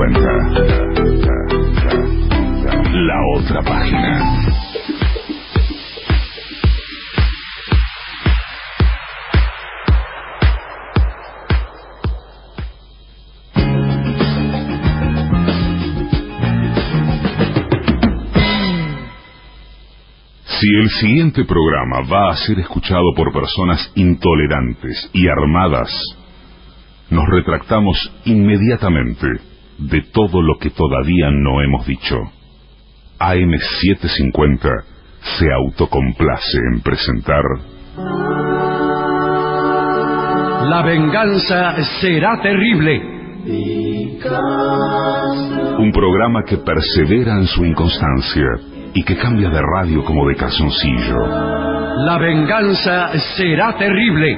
750. La otra página. Si el siguiente programa va a ser escuchado por personas intolerantes y armadas, nos retractamos inmediatamente de todo lo que todavía no hemos dicho. AM750 se autocomplace en presentar La venganza será terrible. Un programa que persevera en su inconstancia y que cambia de radio como de calzoncillo. La venganza será terrible.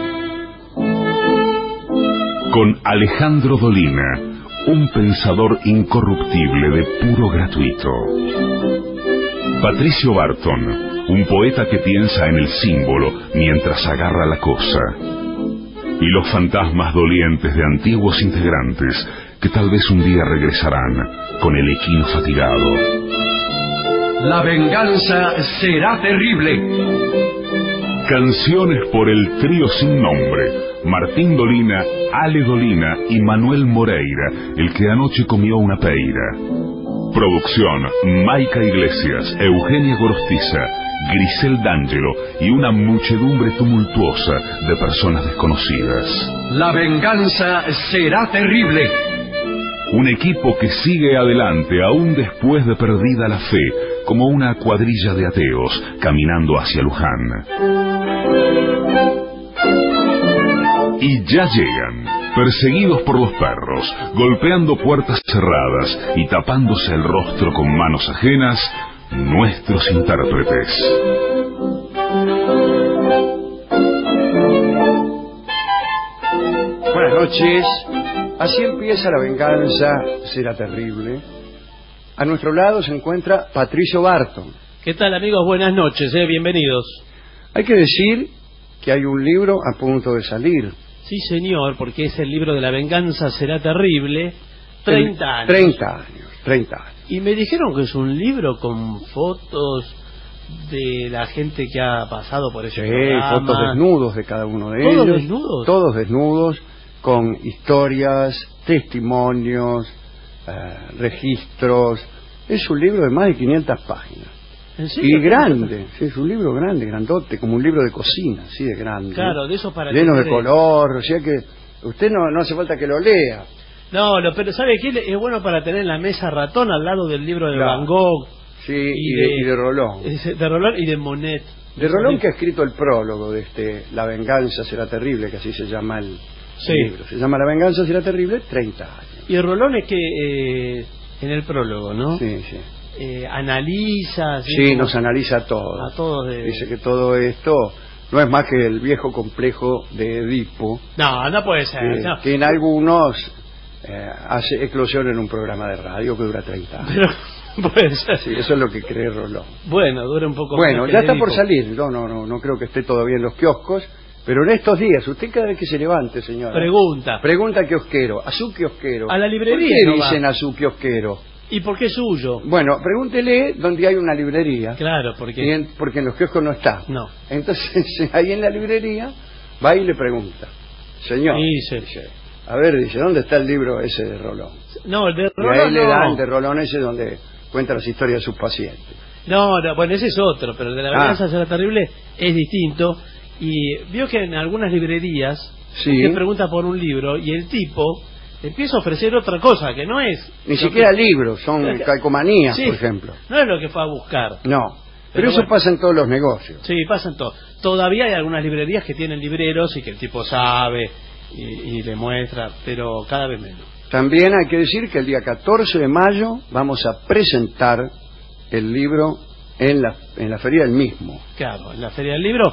Con Alejandro Dolina, un pensador incorruptible de puro gratuito. Patricio Barton, un poeta que piensa en el símbolo mientras agarra la cosa. Y los fantasmas dolientes de antiguos integrantes que tal vez un día regresarán con el equino fatigado. La venganza será terrible. Canciones por el trío sin nombre: Martín Dolina, Ale Dolina y Manuel Moreira, el que anoche comió una peira. Producción: Maica Iglesias, Eugenia Gorostiza, Grisel D'Angelo y una muchedumbre tumultuosa de personas desconocidas. La venganza será terrible. Un equipo que sigue adelante aún después de perdida la fe, como una cuadrilla de ateos caminando hacia Luján. Y ya llegan, perseguidos por los perros, golpeando puertas cerradas y tapándose el rostro con manos ajenas, nuestros intérpretes. Buenas noches. Así empieza La venganza será terrible. A nuestro lado se encuentra Patricio Barton. ¿Qué tal, amigos? Buenas noches, bienvenidos. Hay que decir que hay un libro a punto de salir. Sí, señor, porque es el libro de La venganza será terrible. 30 años. 30 años. Y me dijeron que es un libro con fotos de la gente que ha pasado por ese programa. Fotos desnudos de cada uno de ellos. ¿Todos desnudos? Todos desnudos, con historias, testimonios, registros. Es un libro de más de 500 páginas. ¿En serio? Y grande, sí, es un libro grande, grandote, como un libro de cocina, así de grande. Claro, de eso para lleno de color, o sea que usted no hace falta que lo lea. No, pero ¿sabe qué? Es bueno para tener en la mesa ratón al lado del libro de Van Gogh. Sí, y de Rolón. De Rolón y de Monet. De Rolón, que ha escrito el prólogo de La venganza será terrible, que así se llama el libro. Se llama La venganza será terrible, 30 años. Y Rolón es que en el prólogo, ¿no? Sí. Analiza. Sí, nos analiza a todos. A todos. Dice que todo esto no es más que el viejo complejo de Edipo. No puede ser. No. Que en algunos hace eclosión en un programa de radio que dura 30 años. Pero puede ser. Sí, eso es lo que cree Rolón. Bueno, dura un poco Bueno, más. ya está por salir. No creo que esté todavía en los kioscos. Pero en estos días, usted cada vez que se levante, señora, pregunta al kiosquero, a su kiosquero. A la librería. ¿Por qué dicen a su kiosquero? ¿Y por qué es suyo? Bueno, pregúntele dónde hay una librería. Claro, porque en los kioscos no está. No. Entonces, ahí en la librería, va y le pregunta. Señor, dice, ¿dónde está el libro ese de Rolón? No, el de Rolón. Y ahí le dan el de Rolón ese donde cuenta las historias de sus pacientes. No, bueno, ese es otro, pero el de La venganza será terrible es distinto. Y vio que en algunas librerías usted pregunta por un libro y el tipo empieza a ofrecer otra cosa que no es ni siquiera libros, son calcomanías, por ejemplo. No es lo que fue a buscar. No, pero eso pasa en todos los negocios. Sí, pasa en todo. Todavía hay algunas librerías que tienen libreros y que el tipo sabe y le muestra, pero cada vez menos. También hay que decir que el día 14 de mayo vamos a presentar el libro en la Feria del Mismo. Claro, en la Feria del Libro.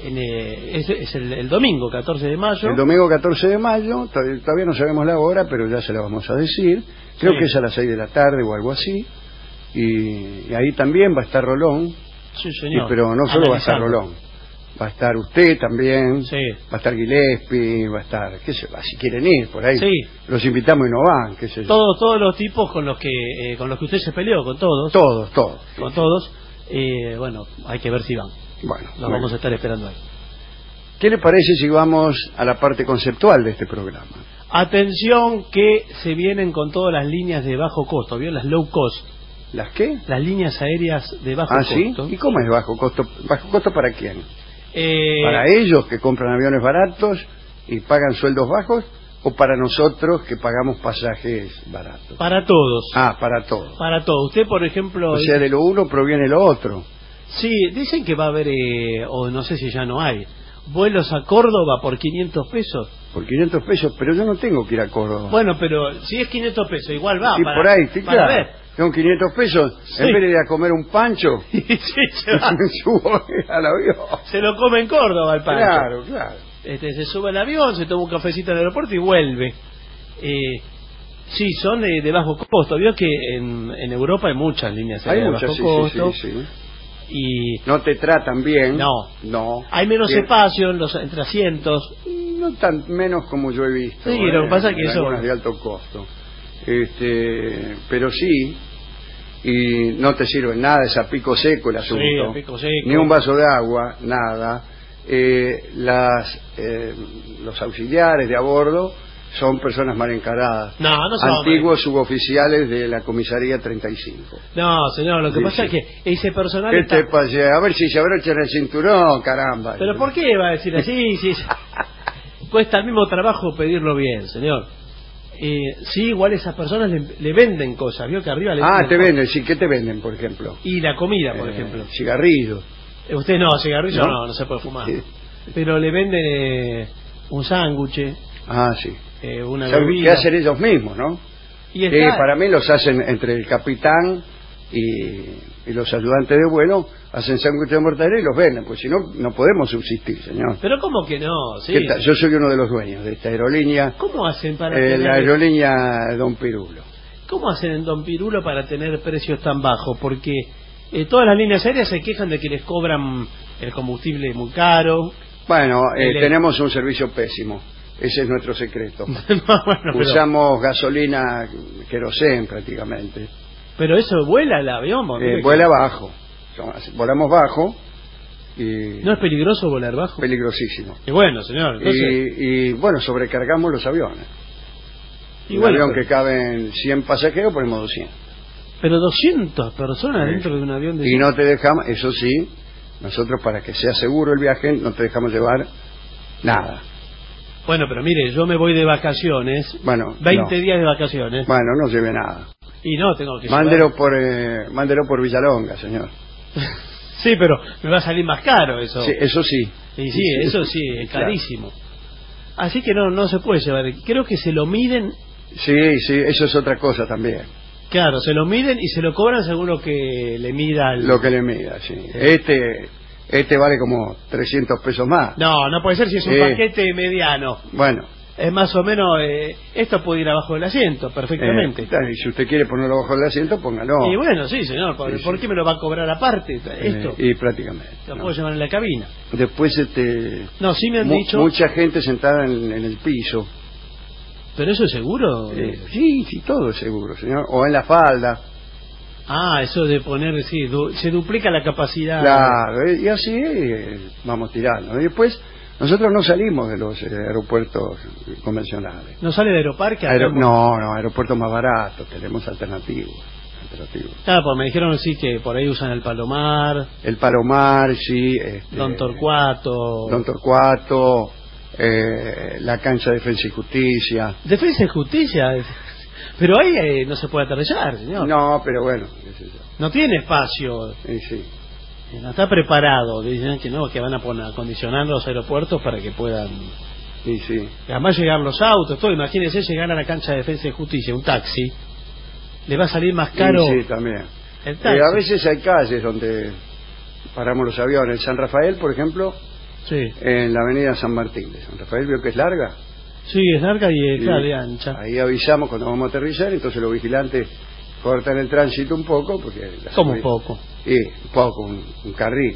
Es el domingo 14 de mayo. El domingo 14 de mayo, todavía no sabemos la hora, pero ya se la vamos a decir. Creo que es a las 6 de la tarde o algo así. Y ahí también va a estar Rolón. Sí, señor. Pero no solo va a estar Rolón. va a estar usted también, sí. Va a estar Gillespie, va a estar, qué sé yo, si quieren ir por ahí, sí. Los invitamos y no van, qué sé yo. Todos los tipos con los que usted se peleó, con todos. Todos. Con todos. Bueno, hay que ver si van. Bueno, vamos a estar esperando ahí. ¿Qué le parece si vamos a la parte conceptual de este programa? Atención que se vienen con todas las líneas de bajo costo, ¿vio? Las low cost. ¿Las qué? Las líneas aéreas de bajo costo. ¿Sí? ¿Y cómo es bajo costo? ¿Bajo costo para quién? ¿Para ellos que compran aviones baratos y pagan sueldos bajos? ¿O para nosotros que pagamos pasajes baratos? Para todos. Para todos. Para todos. Usted, por ejemplo... O sea, de lo uno proviene lo otro. Sí, dicen que va a haber, o no sé si ya no hay, vuelos a Córdoba por 500 pesos. Por 500 pesos, pero yo no tengo que ir a Córdoba. Bueno, pero si es 500 pesos, igual va. Sí, por ahí, para claro. Ver. Son 500 pesos, sí. En vez de ir a comer un pancho, sí, se va. Me subo al avión. Se lo come en Córdoba el pancho. Claro. Se sube al avión, se toma un cafecito en el aeropuerto y vuelve. Sí, son de bajo costo. Vio que en Europa hay muchas líneas de bajo costo. Sí. Y no te tratan bien. No. Hay menos espacio entre asientos. No tan menos como yo he visto. Sí, lo que pasa es que eso... Algunas de alto costo. Pero sí, y no te sirve nada, es a pico seco el asunto. Sí, a pico seco. Ni un vaso de agua, nada. Los auxiliares de a bordo son personas mal encaradas. No son antiguos suboficiales de la comisaría 35. No, señor, lo que pasa es que ese personal ¿Qué te pasa? A ver si se abrochan el cinturón, caramba. ¿Pero por qué va a decir así? Sí. Cuesta el mismo trabajo pedirlo bien, señor. Sí, igual esas personas le venden cosas, vio que arriba le te venden, sí, ¿qué te venden, por ejemplo? Y la comida, por ejemplo. Cigarrillos. Usted no, cigarrillos no se puede fumar. Sí. Pero le venden un sándwich. Sí. Una bebida. ¿Qué hacen ellos mismos, no? Y para mí los hacen entre el capitán y los ayudantes de vuelo, hacen sándwiches de mortadela y los venden, pues si no, no podemos subsistir, señor. Pero ¿cómo que no? Sí. Yo soy uno de los dueños de esta aerolínea. ¿Cómo hacen para la aerolínea Don Pirulo. ¿Cómo hacen en Don Pirulo para tener precios tan bajos? Porque todas las líneas aéreas se quejan de que les cobran el combustible muy caro. Bueno, tenemos un servicio pésimo. Ese es nuestro secreto. Bueno, usamos gasolina querosén prácticamente. Pero eso vuela el avión. Vuela bajo. Volamos bajo. Y ¿no es peligroso volar bajo? Peligrosísimo. Y bueno, señor. Entonces... Y bueno, sobrecargamos los aviones. Un avión que caben 100 pasajeros, ponemos 200. Pero 200 personas dentro de un avión de... Y no te dejamos, eso sí, nosotros para que sea seguro el viaje, no te dejamos llevar nada. Bueno, pero mire, yo me voy de vacaciones, 20 días de vacaciones. Bueno, no lleve nada. Y no, tengo que mándelo por Villalonga, señor. Sí, pero me va a salir más caro eso. Sí, eso sí. Sí, eso sí, es carísimo. Claro. Así que no se puede llevar. Creo que se lo miden. Sí, eso es otra cosa también. Claro, se lo miden y se lo cobran según lo que le mida. Lo que le mida, sí. Este vale como 300 pesos más. No puede ser si es un paquete mediano. Bueno. Es más o menos, esto puede ir abajo del asiento, perfectamente. Y si usted quiere ponerlo abajo del asiento, póngalo. Y bueno, sí, señor, ¿por qué me lo va a cobrar aparte esto? Y prácticamente. Lo puedo llevar en la cabina. Después, no, sí me han dicho... Mucha gente sentada en el piso. ¿Pero eso es seguro? Sí, todo es seguro, señor. O en la falda. Eso de poner, sí, se duplica la capacidad. Claro, y así vamos tirando. Y después... Nosotros no salimos de los aeropuertos convencionales. ¿No sale de Aeroparque? No, aeropuertos más baratos, tenemos alternativos. Claro, pues me dijeron sí que por ahí usan el Palomar. El Palomar, sí. Don Torcuato. La cancha de Defensa y Justicia. ¿Defensa y Justicia? Pero ahí no se puede aterrizar, señor. No, pero bueno. No tiene espacio. Sí. No está preparado, dicen que no, que van a acondicionar los aeropuertos para que puedan... Sí. Además llegar los autos, todo, imagínense llegar a la cancha de Defensa y Justicia, un taxi, le va a salir más caro... Sí, también. El taxi. A veces hay calles donde paramos los aviones. En San Rafael, por ejemplo, en la avenida San Martín de San Rafael, ¿vio que es larga? Sí, es larga y claro, de ancha. Ahí avisamos cuando vamos a aterrizar, entonces los vigilantes... cortan el tránsito un poco porque... ¿Cómo un poco? Un poco, un carril.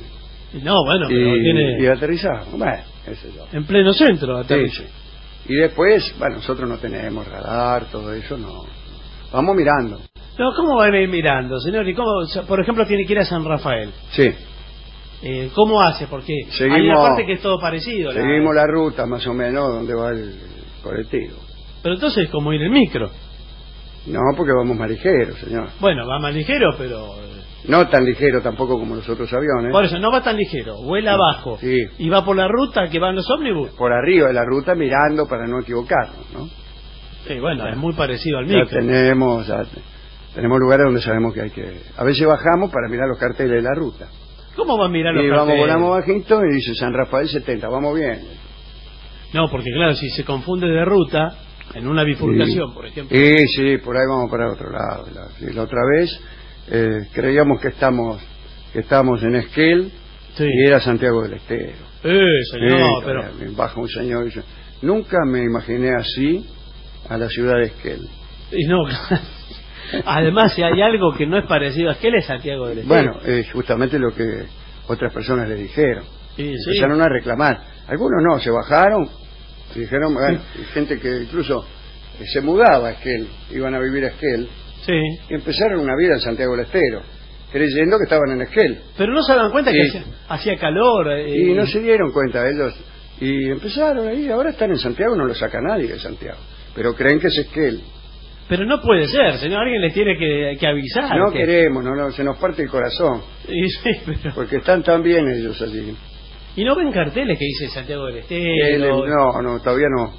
No, bueno, pero y aterrizamos. Bueno, ese yo. En pleno centro aterrizó. Sí. Y después, bueno, nosotros no tenemos radar, todo eso, no. Vamos mirando. No, ¿cómo van a ir mirando, señor? ¿Y cómo, por ejemplo, tiene que ir a San Rafael? Sí. ¿Cómo hace? Porque hay una parte que es todo parecido. Seguimos la ruta, más o menos, donde va el colectivo. Pero entonces, ¿cómo ir en micro? No, porque vamos más ligeros, señor. Bueno, va más ligero, pero... No tan ligero tampoco como los otros aviones. Por eso, no va tan ligero, vuela abajo. Sí. Y va por la ruta que van los ómnibus. Por arriba de la ruta, mirando para no equivocarnos, ¿no? Sí, bueno, es muy parecido al micro. Ya tenemos lugares donde sabemos que hay que... A veces bajamos para mirar los carteles de la ruta. ¿Cómo van a mirar los carteles? Y volamos bajito y dice San Rafael 70, vamos bien. No, porque claro, si se confunde de ruta, en una bifurcación, por ejemplo. Sí, por ahí vamos para otro lado. La otra vez creíamos que estábamos en Esquel, y era Santiago del Estero. Señor, pero... Baja un señor y dice, nunca me imaginé así a la ciudad de Esquel. Y no, además, si hay algo que no es parecido a Esquel, es Santiago del Estero. Bueno, es justamente lo que otras personas le dijeron. Sí. Empezaron a reclamar. Algunos no, se bajaron y dijeron, bueno, hay gente que incluso se mudaba a Esquel, iban a vivir a Esquel, y empezaron una vida en Santiago del Estero, creyendo que estaban en Esquel. Pero no se daban cuenta que hacía calor. Y no se dieron cuenta ellos. Y empezaron ahí, ahora están en Santiago, no lo saca nadie de Santiago. Pero creen que es Esquel. Pero no puede ser, señor, alguien les tiene que avisar. No queremos, no, se nos parte el corazón. Porque están tan bien ellos allí. ¿Y no ven carteles que dice Santiago del Estero? No, todavía no.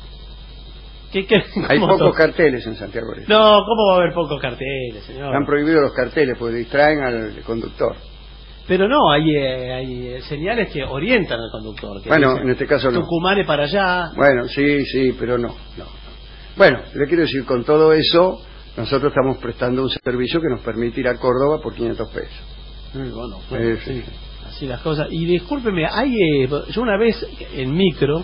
Hay pocos carteles en Santiago del Estero. No, ¿cómo va a haber pocos carteles, señor? Han prohibido los carteles porque distraen al conductor. Pero no, hay señales que orientan al conductor. Que bueno, dicen, en este caso no. Tucumán es para allá. Bueno, sí, pero no. Bueno, le quiero decir, con todo eso, nosotros estamos prestando un servicio que nos permite ir a Córdoba por 500 pesos. Bueno, sí. Así las cosas. Y discúlpeme, yo una vez en micro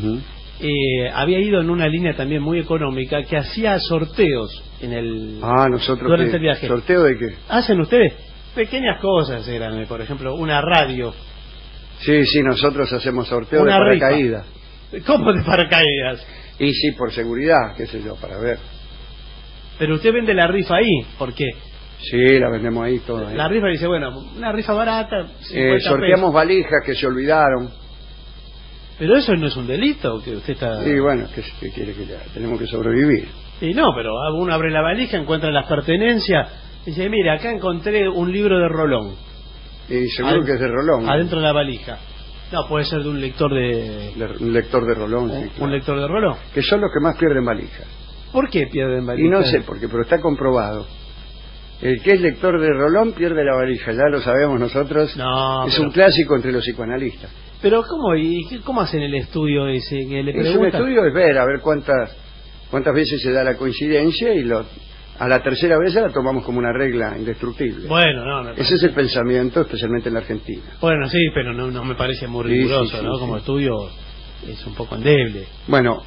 había ido en una línea también muy económica que hacía sorteos en el durante el viaje. ¿Sorteo de qué? ¿Hacen ustedes? Pequeñas cosas eran, por ejemplo, una radio. Sí, nosotros hacemos sorteo de paracaídas. ¿Cómo de paracaídas? Y sí, por seguridad, qué sé yo, para ver. Pero usted vende la rifa ahí, ¿por qué? Sí, la vendemos ahí toda. La rifa dice, bueno, una rifa barata, 50 sorteamos pesos. valijas que se olvidaron. Pero eso no es un delito que usted está... Sí, bueno, ¿qué quiere que le haga? Tenemos que sobrevivir. Y no, pero uno abre la valija, encuentra las pertenencias, y dice, mira, acá encontré un libro de Rolón. Y seguro que es de Rolón. Adentro de la valija. No, puede ser de un lector un lector de Rolón, sí, claro. Un lector de Rolón. Que son los que más pierden valijas. ¿Por qué pierden valijas? Y no sé por qué, pero está comprobado. El que es lector de Rolón pierde la valija, ya lo sabemos nosotros. No, es un clásico entre los psicoanalistas. Pero ¿cómo hacen el estudio ese? Que le preguntan? Un estudio es ver, a ver cuántas veces se da la coincidencia y a la tercera vez la tomamos como una regla indestructible. Bueno, ese es el pensamiento, especialmente en la Argentina. Bueno, sí, pero no me parece muy riguroso, ¿no? Como estudio es un poco endeble. Bueno,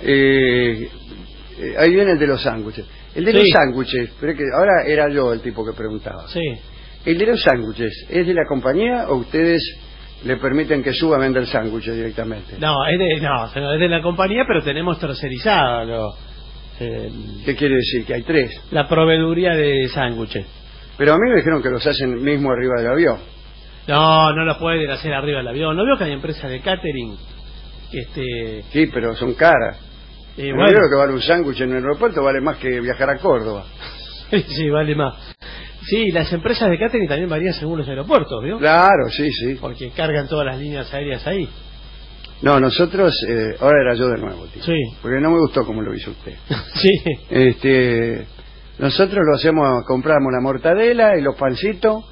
ahí viene el de los sándwiches. El de los sándwiches, pero que ahora era yo el tipo que preguntaba. Sí. El de los sándwiches, ¿es de la compañía o ustedes le permiten que suba a vender sándwiches directamente? No, es de la compañía, pero tenemos tercerizado ¿Qué quiere decir? Que hay 3. La proveeduría de sándwiches. Pero a mí me dijeron que los hacen mismo arriba del avión. No lo pueden hacer arriba del avión. ¿No veo que hay empresas de catering? Sí, pero son caras. Bueno, creo que vale un sándwich en el aeropuerto vale más que viajar a Córdoba. Sí, vale más. Sí, las empresas de catering también varían según los aeropuertos, ¿vio? Claro, sí. Porque cargan todas las líneas aéreas ahí. No, nosotros, ahora era yo de nuevo, tío. Sí. Porque no me gustó como lo hizo usted. Sí. Nosotros lo hacemos, compramos la mortadela y los pancitos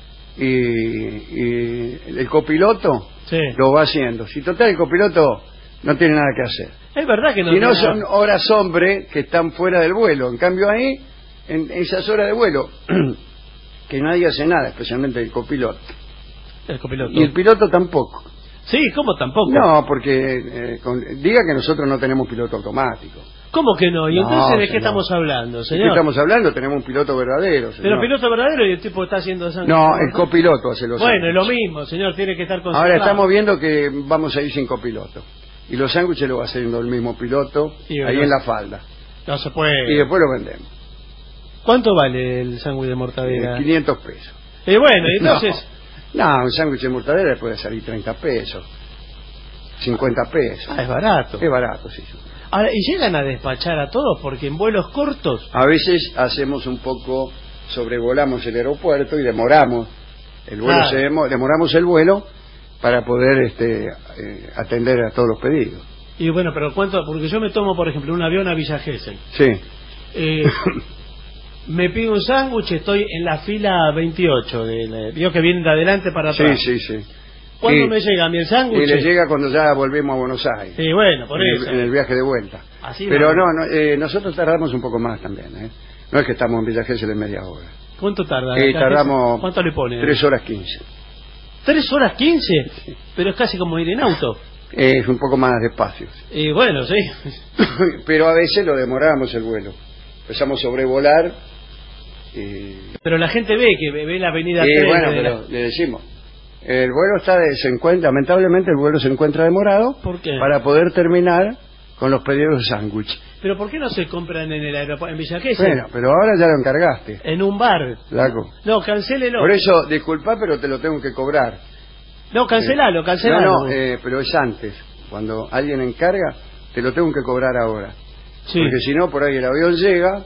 y el copiloto lo va haciendo. Si total el copiloto no tiene nada que hacer. Es verdad que no. Si no son horas hombre que están fuera del vuelo. En cambio ahí, en esas horas de vuelo, que nadie hace nada, especialmente el copiloto. Y el piloto tampoco. Sí, ¿cómo tampoco? No, porque diga que nosotros no tenemos piloto automático. ¿Cómo que no? ¿Y entonces de qué estamos hablando, señor? ¿De qué estamos hablando? Tenemos un piloto verdadero, señor. Pero piloto verdadero y el tipo está haciendo sándwiches. No, el copiloto hace los sándwiches. Bueno, es lo mismo, señor, tiene que estar concentrado. Ahora estamos viendo que vamos a ir sin copiloto. Y los sándwiches lo va haciendo el mismo piloto, ahí en la falda. No se puede. Y después lo vendemos. ¿Cuánto vale el sándwich de mortadela? 500 pesos. Bueno, entonces... No, un sándwich de mortadela puede salir 30 pesos, 50 pesos. Ah, es barato. Es barato, sí. Ahora, ¿y llegan a despachar a todos? Porque en vuelos cortos... A veces hacemos un poco, sobrevolamos el aeropuerto y demoramos el vuelo, demoramos el vuelo para poder atender a todos los pedidos. Y bueno, pero ¿cuánto? Porque yo me tomo, por ejemplo, un avión a Villa Gesell. Sí. Me pido un sándwich, estoy en la fila 28, vio que vienen de adelante para atrás. Sí, sí, sí. ¿Cuándo me llega a mí el sándwich? Y le llega cuando ya volvemos a Buenos Aires. Sí, bueno, por eso. En el viaje de vuelta. Así pero no, nosotros tardamos un poco más también, ¿eh? No es que estamos en Villa Gesell en media hora. ¿Cuánto tarda? Tardamos... ¿Cuánto le pone? 3 horas 15. ¿3 horas 15? Sí. Pero es casi como ir en auto. Es un poco más despacio. Bueno, sí. Pero a veces lo demoramos el vuelo. Empezamos a sobrevolar. Pero la gente ve la avenida 3. Bueno, pero le decimos. El vuelo lamentablemente el vuelo se encuentra demorado. ¿Por qué? Para poder terminar con los pedidos de sándwich. ¿Pero por qué no se compran en el aeropuerto, en Villa Gesell? Bueno, pero ahora ya lo encargaste. En un bar. Flaco. No, cancélelo. Por eso, disculpa, pero te lo tengo que cobrar. No, cancelalo. No, pero es antes. Cuando alguien encarga, te lo tengo que cobrar ahora. Sí. Porque si no, por ahí el avión llega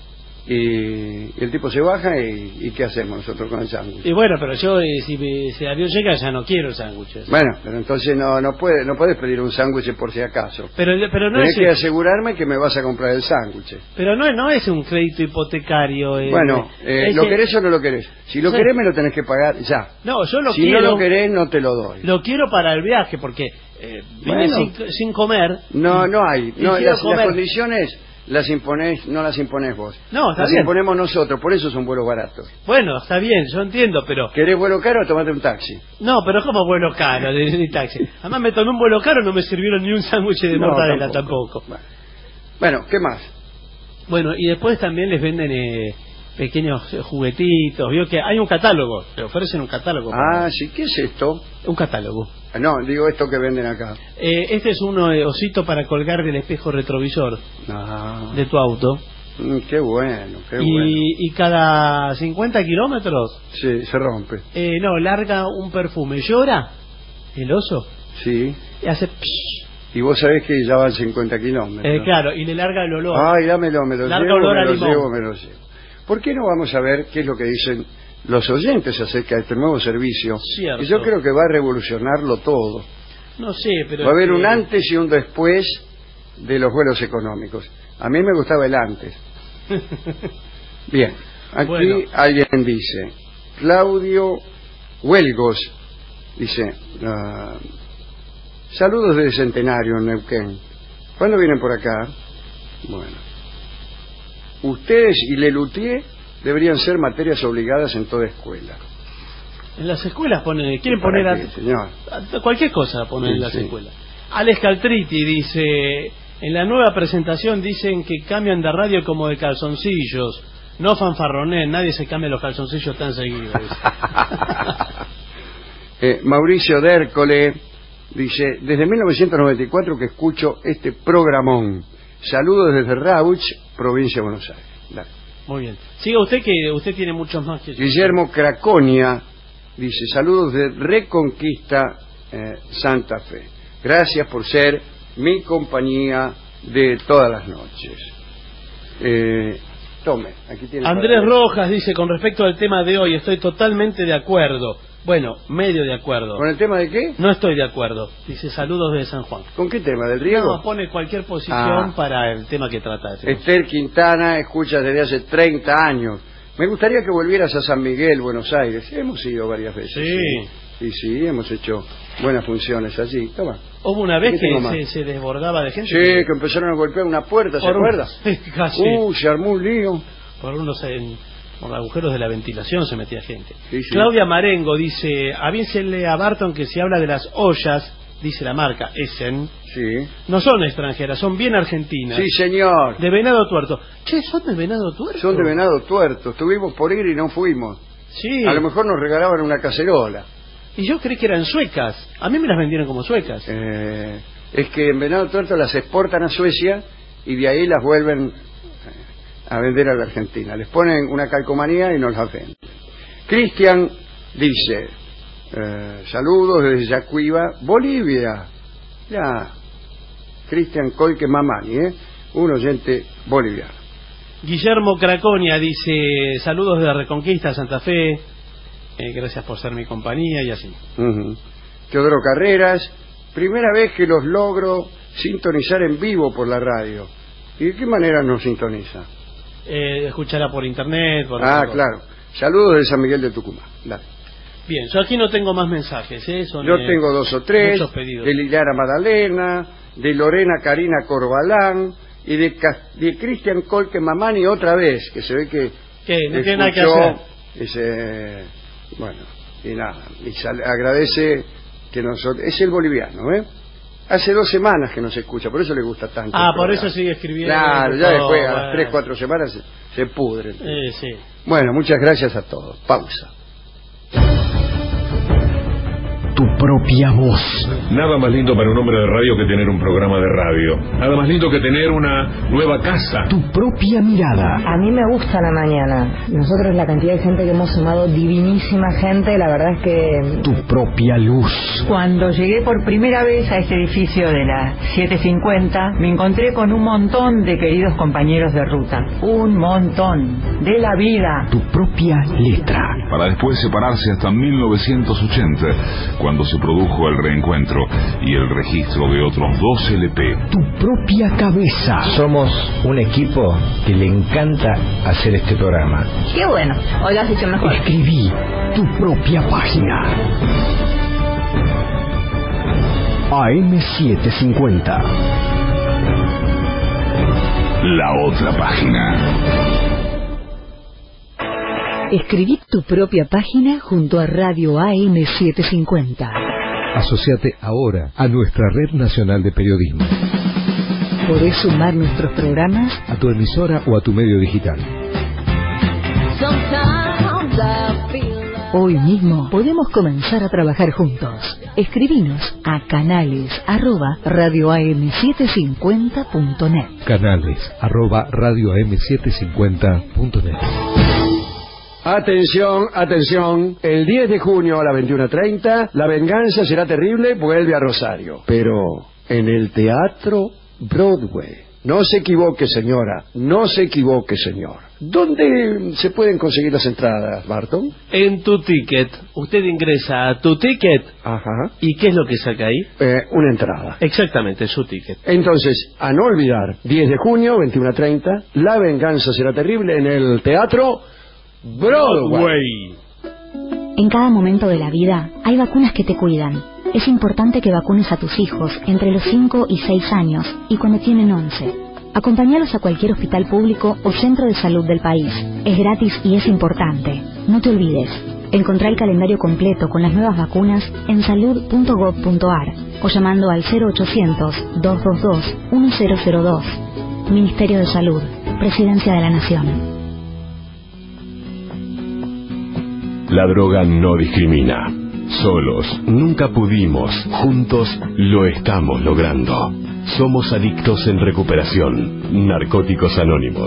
y el tipo se baja y ¿qué hacemos nosotros con el sándwich? Y bueno, pero yo si el avión llega ya no quiero sándwiches. Bueno, pero entonces no puedes pedir un sándwich por si acaso. Pero no Tenés que asegurarme que me vas a comprar el sándwich. Pero no es un crédito hipotecario. Bueno, ¿lo querés o no lo querés? Si lo querés me lo tenés que pagar ya. No, yo lo si quiero. Si no lo querés no te lo doy. Lo quiero para el viaje porque vine sin comer. No hay. No, las condiciones... no las imponés vos. No, está las bien. Imponemos nosotros, por eso son vuelos baratos. Bueno, está bien, yo entiendo, pero... ¿Querés vuelo caro? Tomate un taxi. No, pero ¿cómo vuelo caro ni taxi? Además me tomé un vuelo caro, no me sirvieron ni un sándwich de mortadela tampoco. Bueno, ¿qué más? Bueno, y después también les venden pequeños juguetitos. Vio que hay un catálogo, le ofrecen un catálogo. Sí, ¿qué es esto? Un catálogo. No, digo esto que venden acá. Este es un osito para colgar del espejo retrovisor de tu auto. Qué bueno, qué bueno. Y cada 50 kilómetros... Sí, se rompe. Larga un perfume. ¿Llora el oso? Sí. Y hace... Y vos sabés que ya van 50 kilómetros. Claro, y le larga el olor. Ay, dámelo, me lo larga llevo, olor me a lo limón. llevo, me lo llevo. ¿Por qué no vamos a ver qué es lo que dicen los oyentes acerca de este nuevo servicio? Cierto. Y yo creo que va a revolucionarlo todo. No sé, pero... Va a haber un antes y un después de los vuelos económicos. A mí me gustaba el antes. Bien, aquí alguien dice, Claudio Huelgos, dice, saludos desde Centenario en Neuquén. ¿Cuándo vienen por acá? Bueno. Ustedes y Lelutier deberían ser materias obligadas en toda escuela. En las escuelas quieren poner señor. Cualquier cosa ponen en las escuelas. Alex Caltriti dice, en la nueva presentación dicen que cambian de radio como de calzoncillos. No fanfarroné, nadie se cambia los calzoncillos tan seguidos. Mauricio Dércole dice, desde 1994 que escucho este programón. Saludos desde Rauch, provincia de Buenos Aires. Dale. Muy bien. Siga usted, que usted tiene muchos más que yo. Guillermo Craconia dice, saludos de Reconquista, Santa Fe. Gracias por ser mi compañía de todas las noches. Tome, aquí tiene. Andrés Rojas dice, con respecto al tema de hoy, estoy totalmente de acuerdo. Bueno, medio de acuerdo. ¿Con el tema de qué? No estoy de acuerdo. Dice, saludos desde San Juan. ¿Con qué tema? ¿Del riego? No, pone cualquier posición para el tema que trata. Esther Quintana, escuchas desde hace 30 años. Me gustaría que volvieras a San Miguel, Buenos Aires. Hemos ido varias veces. Sí. Sí, hemos hecho buenas funciones allí. Toma. Hubo una vez que se desbordaba de gente. Sí, que empezaron a golpear una puerta, ¿se acuerda? Casi. Se armó un lío. Por agujeros de la ventilación se metía gente. Sí. Claudia Marengo dice, avísenle a Barton que si habla de las ollas dice la marca Essen, sí, no son extranjeras, son bien argentinas. Sí, señor. De Venado Tuerto. Che, ¿son de Venado Tuerto? Son de Venado Tuerto. Estuvimos por ir y no fuimos. Sí. A lo mejor nos regalaban una cacerola. Y yo creí que eran suecas. A mí me las vendieron como suecas. Es que en Venado Tuerto las exportan a Suecia y de ahí las vuelven a vender a la Argentina. Les ponen una calcomanía y nos las venden. Cristian dice, saludos desde Yacuiba, Bolivia. Ya, Cristian Colque Mamani, un oyente boliviano. Guillermo Craconia dice, saludos de Reconquista, Santa Fe, gracias por ser mi compañía y así. Teodoro Carreras, primera vez que los logro sintonizar en vivo por la radio. ¿Y de qué manera nos sintoniza? Escuchará por internet. Claro. Saludos de San Miguel de Tucumán. Dale. Bien, yo aquí no tengo más mensajes. Yo tengo 2 o 3, de Liliana Magdalena, de Lorena Karina Corbalán y de Cristian Colque Mamani otra vez, que se ve que no tiene nada que hacer. Bueno, y nada, agradece que nosotros... Es el boliviano, Hace 2 semanas que nos escucha, por eso le gusta tanto. Por eso sigue escribiendo. Claro, ya después, a las 3, 4 semanas se pudre. Sí. Bueno, muchas gracias a todos. Pausa. Tu propia voz. Nada más lindo para un hombre de radio que tener un programa de radio. Nada más lindo que tener una nueva casa. Tu propia mirada. A mí me gusta la mañana. Nosotros, la cantidad de gente que hemos sumado, divinísima gente, la verdad es que... Tu propia luz. Cuando llegué por primera vez a este edificio de la 750, me encontré con un montón de queridos compañeros de ruta. Un montón. De la vida. Tu propia letra. Para después separarse hasta 1980, cuando se produjo el reencuentro y el registro de otros 2 LP. Tu propia cabeza. Somos un equipo que le encanta hacer este programa. Qué bueno, hoy lo has hecho mejor. Escribí tu propia página. AM750. La otra página. Escribí tu propia página junto a Radio AM750. Asociate ahora a nuestra red nacional de periodismo. Podés sumar nuestros programas a tu emisora o a tu medio digital. Hoy mismo podemos comenzar a trabajar juntos. Escribinos a canales@radioam750.net. Canales@radioam750.net. Atención, atención, el 10 de junio a las 21:30, La Venganza Será Terrible vuelve a Rosario, pero en el Teatro Broadway. No se equivoque, señora, no se equivoque, señor. ¿Dónde se pueden conseguir las entradas, Barton? En Tu Ticket. Usted ingresa a Tu Ticket. Ajá. ¿Y qué es lo que saca ahí? Una entrada. Exactamente, Su Ticket. Entonces, a no olvidar, 10 de junio, 21:30, La Venganza Será Terrible en el Teatro Broadway. En cada momento de la vida hay vacunas que te cuidan. Es importante que vacunes a tus hijos entre los 5 y 6 años y cuando tienen 11. Acompáñalos a cualquier hospital público o centro de salud del país. Es gratis y es importante. No te olvides. Encontrá el calendario completo con las nuevas vacunas en salud.gov.ar o llamando al 0800-222-1002. Ministerio de Salud. Presidencia de la Nación. La droga no discrimina. Solos nunca pudimos, juntos lo estamos logrando. Somos adictos en recuperación. Narcóticos Anónimos.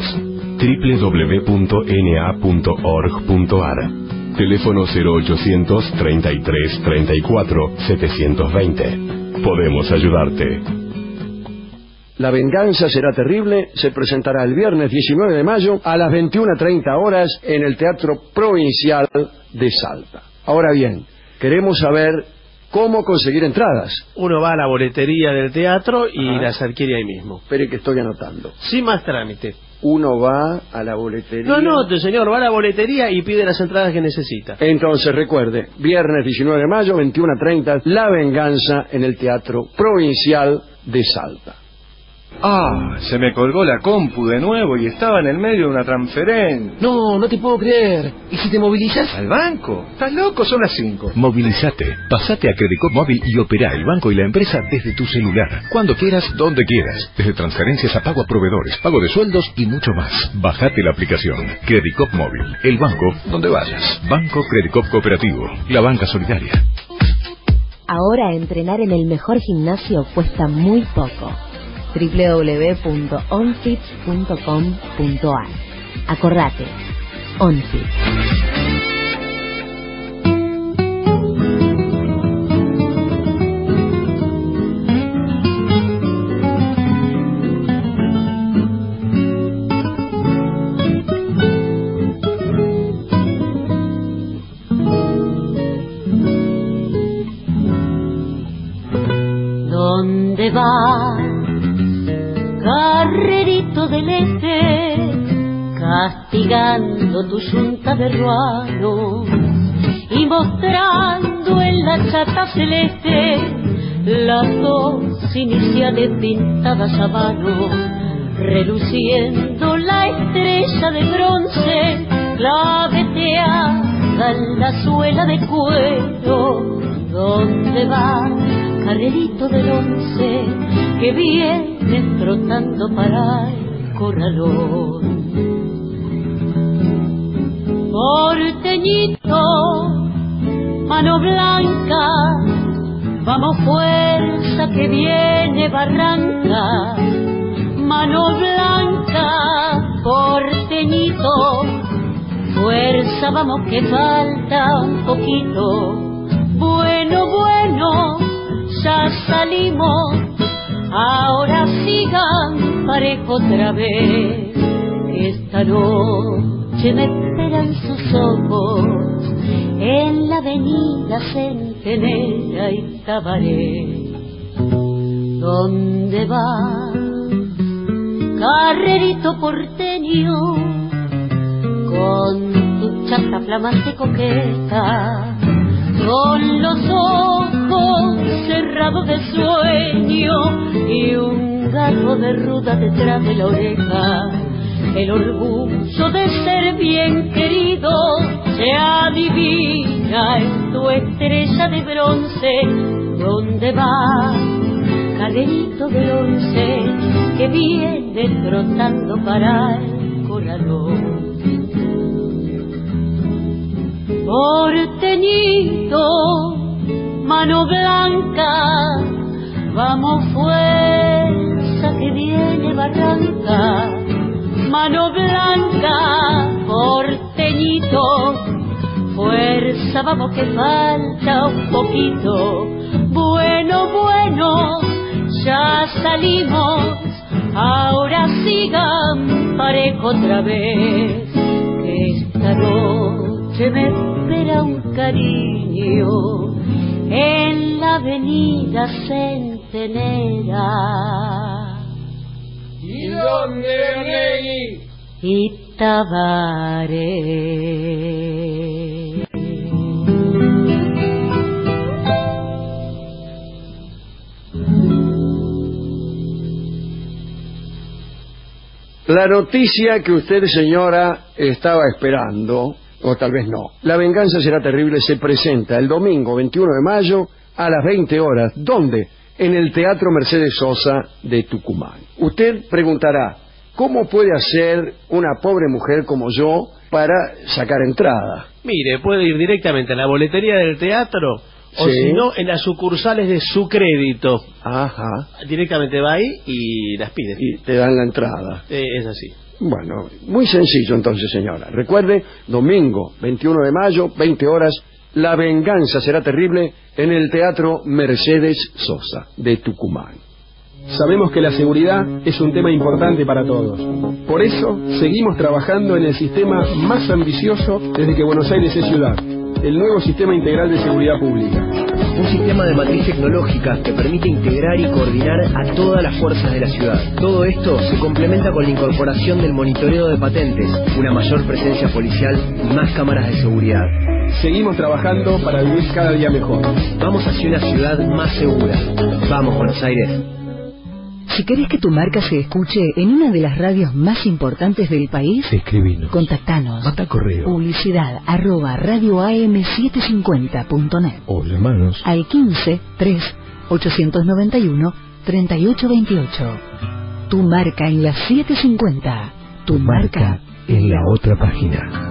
www.na.org.ar. Teléfono 0800 33 34 720. Podemos ayudarte. La Venganza Será Terrible se presentará el viernes 19 de mayo a las 21:30 horas en el Teatro Provincial de Salta. Ahora bien, queremos saber cómo conseguir entradas. Uno va a la boletería del teatro y las adquiere ahí mismo. Espere que estoy anotando. Sin más trámite. Uno va a la boletería... No anote, señor, va a la boletería y pide las entradas que necesita. Entonces recuerde, viernes 19 de mayo, 21:30, La Venganza en el Teatro Provincial de Salta. Se me colgó la compu de nuevo y estaba en el medio de una transferencia. No te puedo creer. ¿Y si te movilizas? ¿Al banco? ¿Estás loco? Son las 5. Movilízate. Pasate a Credicop Móvil y operá el banco y la empresa desde tu celular. Cuando quieras, donde quieras. Desde transferencias a pago a proveedores, pago de sueldos y mucho más. Bajate la aplicación Credicop Móvil. El banco donde vayas. Banco Credicop Cooperativo. La banca solidaria. Ahora entrenar en el mejor gimnasio cuesta muy poco. www.onfit.com.ar. Acordate, OnFit. ¿Dónde vas? Carrerito del este, castigando tu yunta de ruanos y mostrando en la chata celeste las dos iniciales pintadas a mano, reluciendo la estrella de bronce claveteada en la suela de cuero. ¿Dónde vas, carrerito del 11, que vienes trotando para el corralón? Porteñito, mano blanca, vamos fuerza que viene barranca. Mano blanca, porteñito, fuerza vamos que falta un poquito. Bueno, ya salimos, ahora sigan parejo otra vez, que esta noche me esperan sus ojos en la avenida Centenera y Tabaré. ¿Dónde vas, carrerito porteño, con tu chata flamante coqueta, con los ojos cerrados de sueño y un gato de ruda detrás de la oreja? El orgullo de ser bien querido se adivina en tu estrella de bronce. ¿Dónde vas, carrerito del 11, que viene trotando para el corralón? Porteñito, mano blanca, vamos fuerza que viene barranca. Mano blanca, porteñito, fuerza vamos que falta un poquito. Bueno, ya salimos, ahora sigan parejo otra vez, que esta noche me espera un cariño en la avenida Centenera. ¿Y dónde, Negui? Y Tabaré. La noticia que usted, señora, estaba esperando, o tal vez no. La venganza será terrible. Se presenta el domingo 21 de mayo a las 20 horas. ¿Dónde? En el Teatro Mercedes Sosa de Tucumán. Usted preguntará, ¿cómo puede hacer una pobre mujer como yo para sacar entrada? Mire, puede ir directamente a la boletería del teatro, o Sí. si no, en las sucursales de Su Crédito. Ajá. Directamente va ahí y las pide. Y te dan la entrada. Es así. Bueno, muy sencillo entonces, señora. Recuerde, domingo 21 de mayo, 20 horas, La venganza será terrible en el Teatro Mercedes Sosa de Tucumán. Sabemos que la seguridad es un tema importante para todos. Por eso, seguimos trabajando en el sistema más ambicioso desde que Buenos Aires es ciudad, el nuevo Sistema Integral de Seguridad Pública. Un sistema de matriz tecnológica que permite integrar y coordinar a todas las fuerzas de la ciudad. Todo esto se complementa con la incorporación del monitoreo de patentes, una mayor presencia policial y más cámaras de seguridad. Seguimos trabajando para vivir cada día mejor. Vamos hacia una ciudad más segura. Vamos, Buenos Aires. Si querés que tu marca se escuche en una de las radios más importantes del país, escribinos. Contactanos. Manda correo. Publicidad @radioam750.net o llamanos al 15 3 891 3828. Tu marca en la 750. Tu marca en la otra página.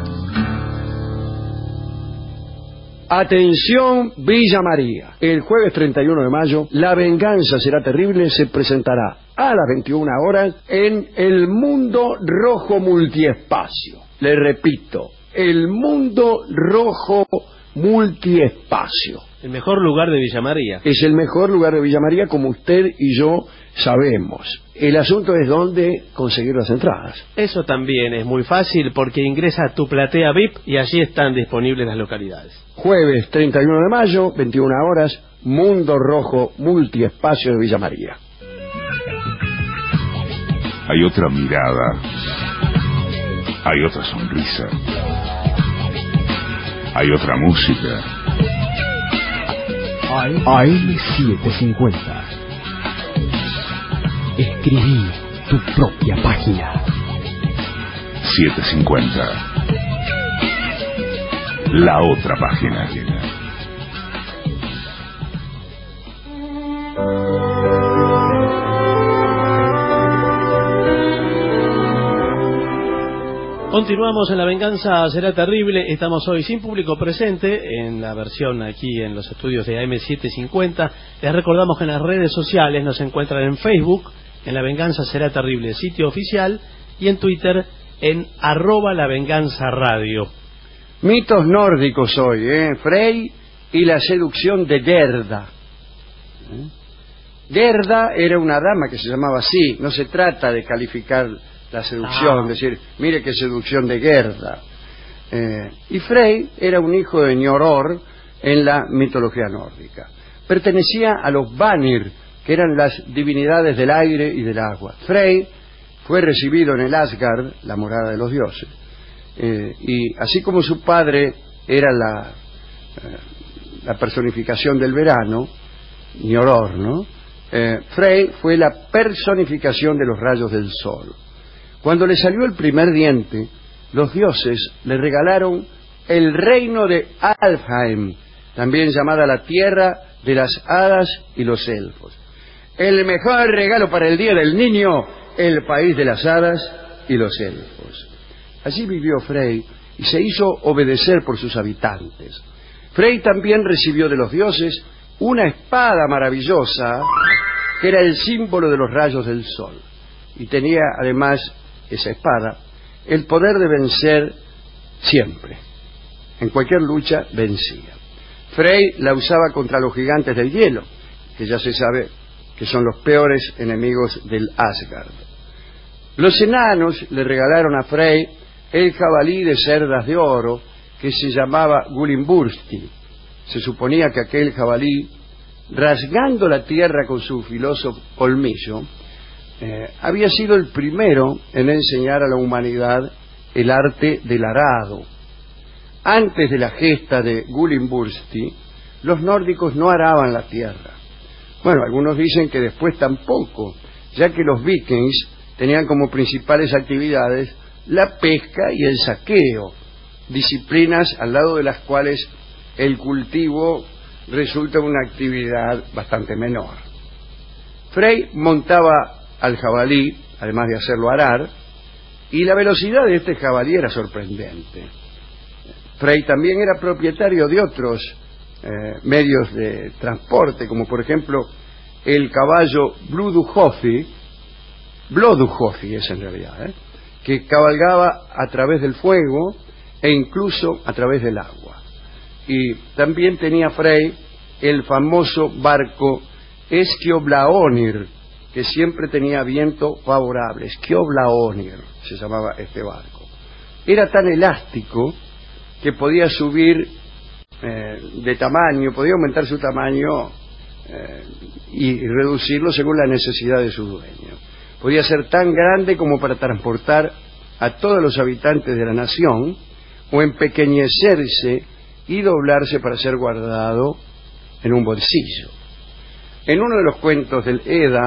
Atención Villa María, el jueves 31 de mayo, La Venganza Será Terrible se presentará a las 21 horas en el Mundo Rojo Multiespacio. Le repito, el Mundo Rojo Multiespacio. El mejor lugar de Villa María. Es el mejor lugar de Villa María, como usted y yo sabemos. El asunto es dónde conseguir las entradas. Eso también es muy fácil porque ingresa a tu platea VIP y allí están disponibles las localidades. Jueves 31 de mayo, 21 horas, Mundo Rojo Multiespacio de Villa María. Hay otra mirada. Hay otra sonrisa. Hay otra música. AM750. Escribí tu propia página. 750. La otra página. Continuamos en La Venganza Será Terrible. Estamos hoy sin público presente en la versión aquí en los estudios de AM750. Les recordamos que en las redes sociales nos encuentran en Facebook en La Venganza Será Terrible, sitio oficial, y en Twitter en @lavenganzaradio. Mitos nórdicos hoy, Frey y la seducción de Gerda. Gerda era una dama que se llamaba así. No se trata de calificar la seducción, decir, mire qué seducción de Gerda. Y Frey era un hijo de Njoror en la mitología nórdica. Pertenecía a los Vanir, que eran las divinidades del aire y del agua. Frey fue recibido en el Asgard, la morada de los dioses, y así como su padre era la personificación del verano, Njoror, ¿no? Frey fue la personificación de los rayos del sol. Cuando le salió el primer diente, los dioses le regalaron el reino de Alfheim, también llamada la tierra de las hadas y los elfos. El mejor regalo para el Día del Niño, el país de las hadas y los elfos. Allí vivió Frey y se hizo obedecer por sus habitantes. Frey también recibió de los dioses una espada maravillosa que era el símbolo de los rayos del sol. Y tenía además esa espada el poder de vencer siempre. En cualquier lucha vencía. Frey la usaba contra los gigantes del hielo, que ya se sabe que son los peores enemigos del Asgard. Los enanos le regalaron a Frey el jabalí de cerdas de oro que se llamaba Gulimbursti. Se suponía que aquel jabalí, rasgando la tierra con su filoso colmillo, había sido el primero en enseñar a la humanidad el arte del arado. Antes de la gesta de Gulimbursti, los nórdicos no araban la tierra. Bueno, algunos dicen que después tampoco, ya que los vikings tenían como principales actividades la pesca y el saqueo, disciplinas al lado de las cuales el cultivo resulta una actividad bastante menor. Frey montaba al jabalí, además de hacerlo arar, y la velocidad de este jabalí era sorprendente. Frey también era propietario de otros medios de transporte, como por ejemplo el caballo Bloodhofi es en realidad, que cabalgaba a través del fuego e incluso a través del agua. Y también tenía Frey el famoso barco Skjolblaonir, que siempre tenía viento favorable. Skjolblaonir se llamaba este barco. Era tan elástico que podía subir de tamaño, podía aumentar su tamaño y reducirlo según la necesidad de su dueño. Podía ser tan grande como para transportar a todos los habitantes de la nación, o empequeñecerse y doblarse para ser guardado en un bolsillo. En uno de los cuentos del Edda,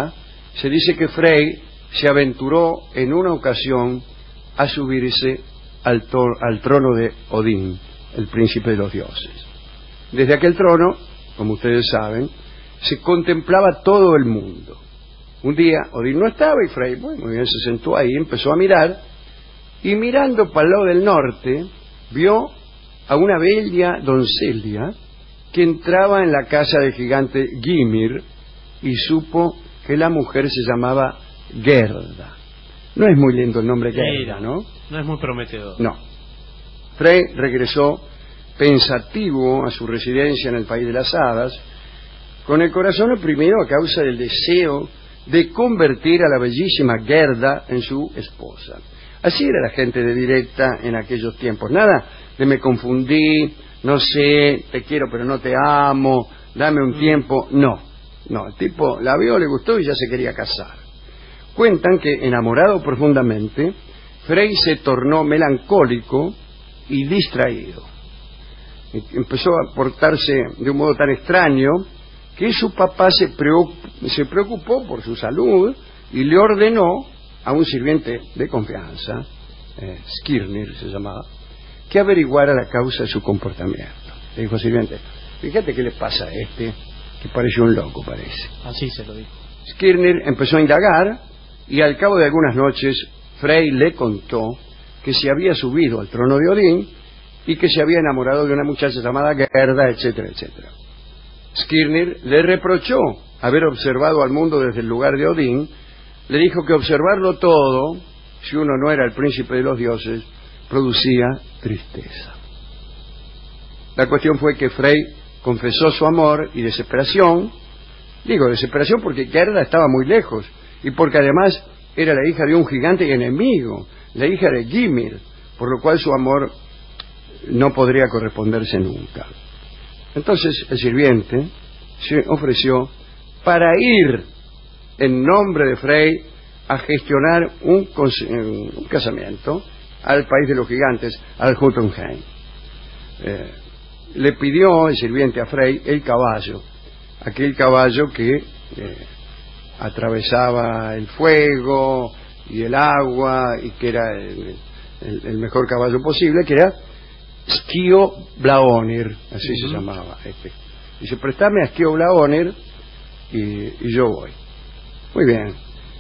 se dice que Frey se aventuró en una ocasión a subirse al trono de Odín, el príncipe de los dioses. Desde aquel trono, como ustedes saben, se contemplaba todo el mundo. Un día Odín no estaba y Frey, bueno, muy bien, se sentó ahí, empezó a mirar, y mirando para el lado del norte, vio a una bella doncella que entraba en la casa del gigante Gymir y supo que la mujer se llamaba Gerda. No es muy lindo el nombre Gerda, ¿no? No es muy prometedor. No. Frey regresó pensativo a su residencia en el país de las hadas, con el corazón oprimido a causa del deseo de convertir a la bellísima Gerda en su esposa. Así era la gente de directa en aquellos tiempos. Nada de me confundí, no sé, te quiero pero no te amo, dame un tiempo. No, el tipo la vio, le gustó y ya se quería casar. Cuentan que, enamorado profundamente, Frey se tornó melancólico y distraído. Empezó a portarse de un modo tan extraño que su papá se preocupó por su salud y le ordenó a un sirviente de confianza, Skirnir se llamaba, que averiguara la causa de su comportamiento. Le dijo al sirviente: fíjate qué le pasa a este, que parece un loco, parece. Así se lo dijo. Skirnir empezó a indagar y al cabo de algunas noches Frey le contó que se había subido al trono de Odín y que se había enamorado de una muchacha llamada Gerda, etcétera, etcétera. Skirnir le reprochó haber observado al mundo desde el lugar de Odín. Le dijo que observarlo todo, si uno no era el príncipe de los dioses, producía tristeza. La cuestión fue que Frey confesó su amor y desesperación. Digo desesperación porque Gerda estaba muy lejos y porque además era la hija de un gigante enemigo, la hija de Gymir, por lo cual su amor no podría corresponderse nunca. Entonces el sirviente se ofreció para ir en nombre de Frey a gestionar un casamiento al país de los gigantes, al Jotunheim. Le pidió el sirviente a Frey el caballo, aquel caballo que atravesaba el fuego y el agua y que era el mejor caballo posible, que era Skio Blaonir, así se llamaba. Dice: préstame a Skio Blaonir y yo voy. Muy bien.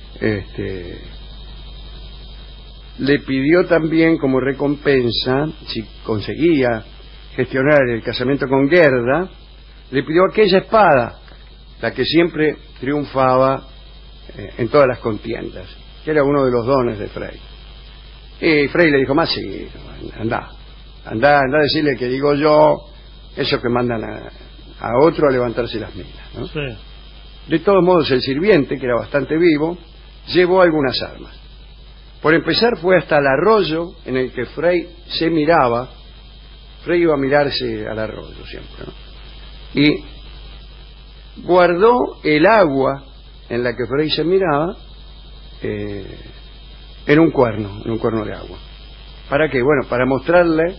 Le pidió también como recompensa, si conseguía gestionar el casamiento con Gerda, le pidió aquella espada, la que siempre triunfaba en todas las contiendas, que era uno de los dones de Frey. Y Frey le dijo: más sí, anda a decirle que digo yo, eso que mandan a otro a levantarse las minas, ¿no? Sí. De todos modos, el sirviente, que era bastante vivo, llevó algunas armas. Por empezar, fue hasta el arroyo en el que Frey se miraba. Frey iba a mirarse al arroyo siempre, ¿no? Y guardó el agua en la que Frey se miraba en un cuerno de agua. ¿Para qué? Bueno, para mostrarle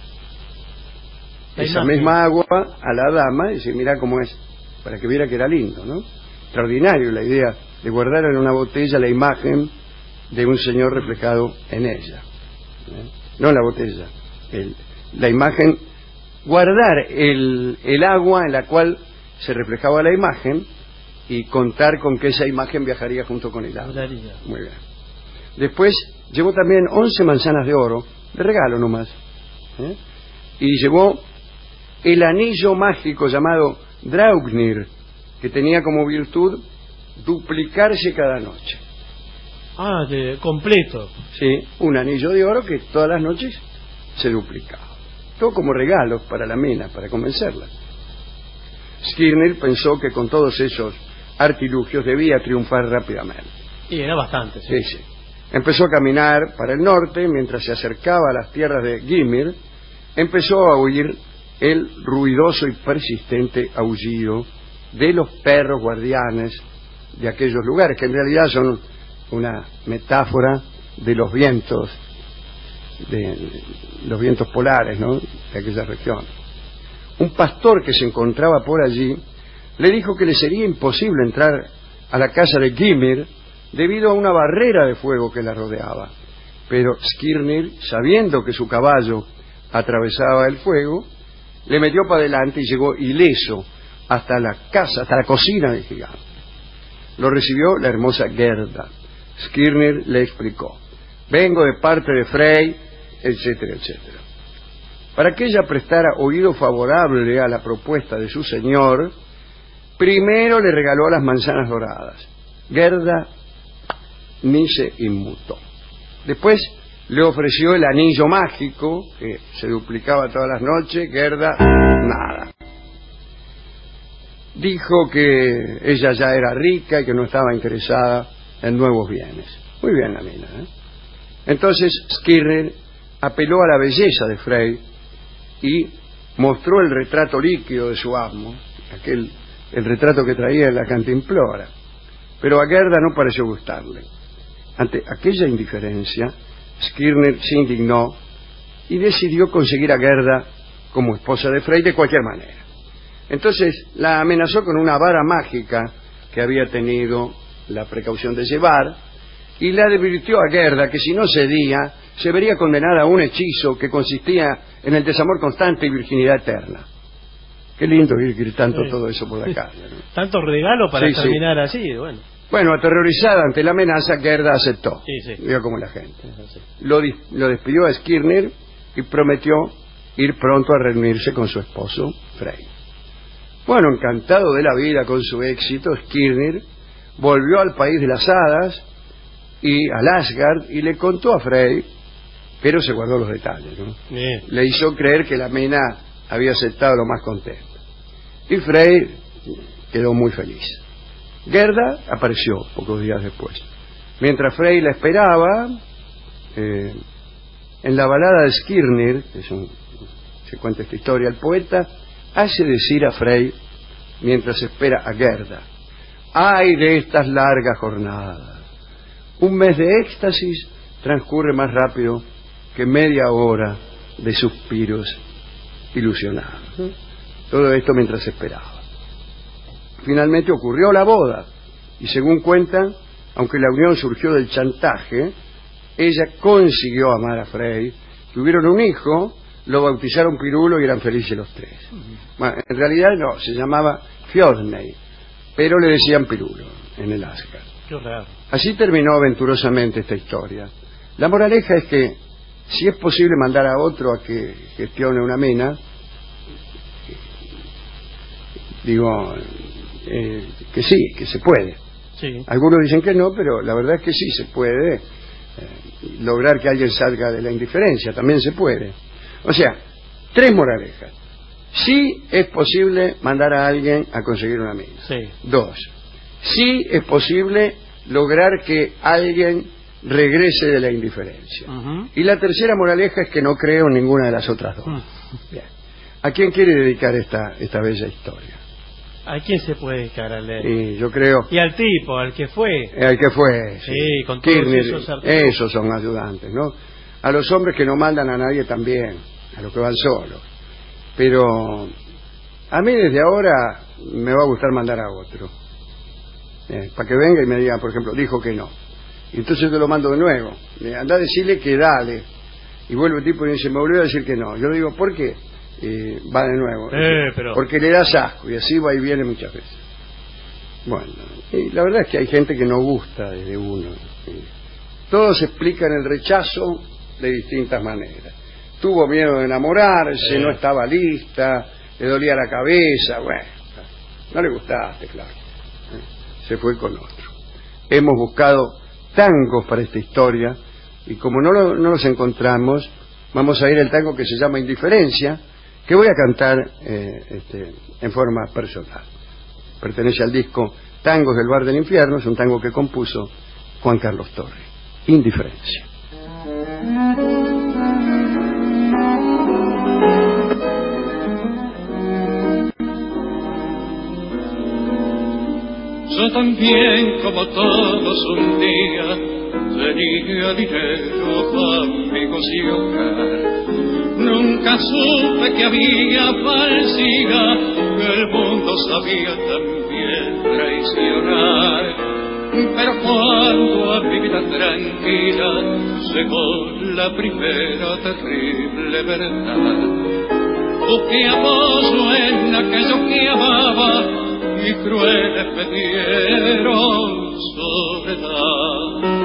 esa misma agua a la dama y decir: mira cómo es, para que viera que era lindo, ¿no? Extraordinario la idea de guardar en una botella la imagen de un señor reflejado en ella, no en la botella, la imagen, guardar el agua en la cual se reflejaba la imagen y contar con que esa imagen viajaría junto con el agua. Muy bien. Después llevó también 11 manzanas de oro, de regalo nomás, y llevó el anillo mágico llamado Draupnir, que tenía como virtud duplicarse cada noche. Completo. Sí, un anillo de oro que todas las noches se duplicaba. Todo como regalos para la mina, para convencerla. Skirnir pensó que con todos esos artilugios debía triunfar rápidamente. Y era bastante, sí. Sí. Empezó a caminar para el norte. Mientras se acercaba a las tierras de Gymir, empezó a oír el ruidoso y persistente aullido de los perros guardianes de aquellos lugares, que en realidad son una metáfora de los vientos polares, ¿no?, de aquella región. Un pastor que se encontraba por allí le dijo que le sería imposible entrar a la casa de Gimir debido a una barrera de fuego que la rodeaba. Pero Skirnir, sabiendo que su caballo atravesaba el fuego, le metió para adelante y llegó ileso hasta la casa, hasta la cocina del gigante. Lo recibió la hermosa Gerda. Skirnir le explicó: vengo de parte de Frey, etcétera, etcétera. Para que ella prestara oído favorable a la propuesta de su señor, primero le regaló las manzanas doradas. Gerda ni se inmutó. Después le ofreció el anillo mágico, que se duplicaba todas las noches. Gerda, nada. Dijo que ella ya era rica y que no estaba interesada en nuevos bienes. Muy bien la mina, ¿eh? Entonces Skirnir apeló a la belleza de Frey y mostró el retrato líquido de su amo, el retrato que traía en la cantimplora. Pero a Gerda no pareció gustarle. Ante aquella indiferencia, Skirnir se indignó y decidió conseguir a Gerda como esposa de Frey de cualquier manera. Entonces la amenazó con una vara mágica que había tenido la precaución de llevar, y le advirtió a Gerda que si no cedía se vería condenada a un hechizo que consistía en el desamor constante y virginidad eterna. Qué lindo ir gritando todo eso por la calle, ¿no? Tanto regalo para terminar así, bueno. Bueno, aterrorizada ante la amenaza, Gerda aceptó. Vio como la gente. Lo despidió a Skirnir y prometió ir pronto a reunirse con su esposo, Frey. Bueno, encantado de la vida con su éxito, Skirnir volvió al país de las hadas y al Asgard y le contó a Frey, pero se guardó los detalles, ¿no? Le hizo creer que la mina había aceptado lo más contento. Y Frey quedó muy feliz. Gerda apareció pocos días después. Mientras Frey la esperaba, en la balada de Skirnir, se cuenta esta historia, el poeta hace decir a Frey, mientras espera a Gerda: ¡ay de estas largas jornadas! Un mes de éxtasis transcurre más rápido que media hora de suspiros ilusionados. Todo esto mientras esperaba. Finalmente ocurrió la boda, y según cuentan, aunque la unión surgió del chantaje, ella consiguió amar a Frey, tuvieron un hijo, lo bautizaron Pirulo y eran felices los tres. Bueno, en realidad no, se llamaba Fjordney, pero le decían Pirulo en el Asgard. Qué raro. Así terminó aventurosamente esta historia. La moraleja es que si es posible mandar a otro a que gestione una mina, digo que sí, que se puede. Sí. Algunos dicen que no, pero la verdad es que sí se puede lograr que alguien salga de la indiferencia, también se puede. O sea, tres moralejas. Sí es posible mandar a alguien a conseguir una mina. Sí. Dos, sí es posible lograr que alguien regrese de la indiferencia. Y la tercera moraleja es que no creo en ninguna de las otras dos. Bien. ¿A quién quiere dedicar esta bella historia? ¿A quién se puede dedicar a leer? Sí, yo creo. Y al tipo, al que fue. Al que fue. Sí, con todos esos artículos. Esos son ayudantes, ¿no? A los hombres que no mandan a nadie también, a los que van solos. Pero a mí desde ahora me va a gustar mandar a otro. Para que venga y me diga, por ejemplo, dijo que no. Y entonces yo lo mando de nuevo. Anda a decirle que dale. Y vuelve el tipo y dice, me volvió a decir que no. Yo le digo, ¿por qué? Va de nuevo. Porque le das asco, y así va y viene muchas veces. Bueno, y la verdad es que hay gente que no gusta de uno. Todos explican el rechazo de distintas maneras. Tuvo miedo de enamorarse, no estaba lista, le dolía la cabeza, bueno, no le gustaste, claro. Se fue con otro. Hemos buscado tangos para esta historia, y como no los encontramos, vamos a ir al tango que se llama Indiferencia, que voy a cantar en forma personal. Pertenece al disco Tangos del Bar del Infierno, es un tango que compuso Juan Carlos Torre. Indiferencia. Yo también, como todos, un día tenía dinero, amigos y hogar. Nunca supe que había falsidad, que el mundo sabía también traicionar. Pero cuando a mi vida tranquila llegó la primera terrible verdad, busqué apoyo en aquello que amaba y crueles me dieron soledad.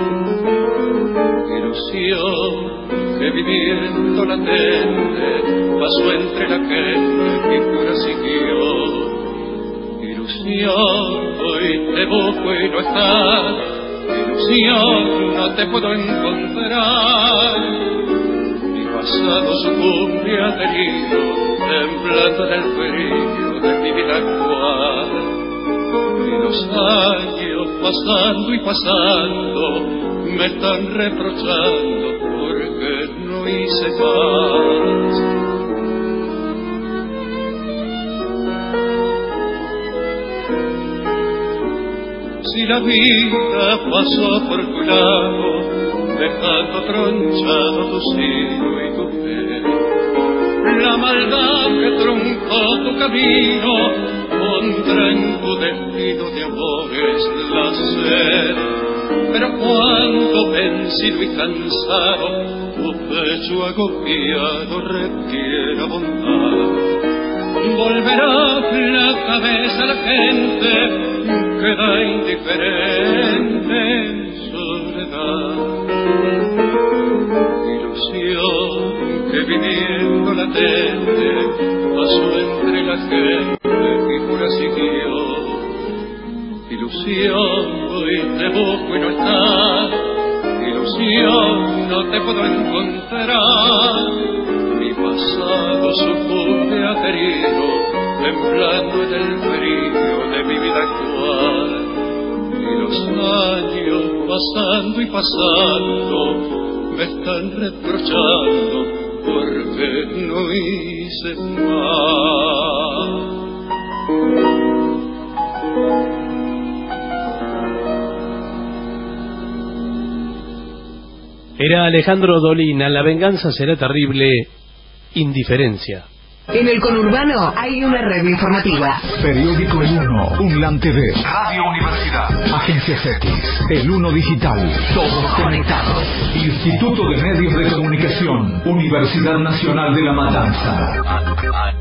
Ilusión que viviendo latente pasó entre la gente y pura siguió. Ilusión, hoy te busco y no estás. Ilusión, no te puedo encontrar. Mi pasado sucumbe aterido, temblando en el frío de mi vida actual. Y los años pasando y pasando me están reprochando porque no hice más. Si la vida pasó por tu lado, dejando tronchado tu sino y tu fe, la maldad que truncó tu camino pondrá en tu destino de amores la sed. Pero cuando vencido y cansado, tu pecho agobiado requiera bondad. Volverá la cabeza a la gente, queda indiferente en soledad. Ilusión que viviendo latente pasó entre la gente y pura siguió. Ilusión, hoy te busco y no estás. Ilusión, no te puedo encontrar. Mi pasado sucumbe aterido, temblando en el frío de mi vida actual. Y los años pasando y pasando me están reprochando porque no hice más. Era Alejandro Dolina, La venganza será terrible, indiferencia. En el conurbano hay una red informativa. Periódico El Uno, Unlan TV, Radio Universidad, Agencias X, El Uno Digital, todos conectados. Instituto de Medios de Comunicación, Universidad Nacional de La Matanza.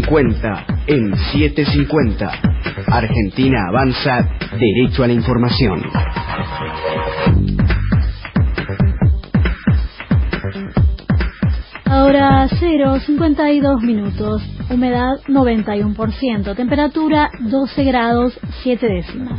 750 en 750. Argentina avanza, derecho a la información. Ahora 0,52 minutos, humedad 91%, temperatura 12 grados 7 décimas.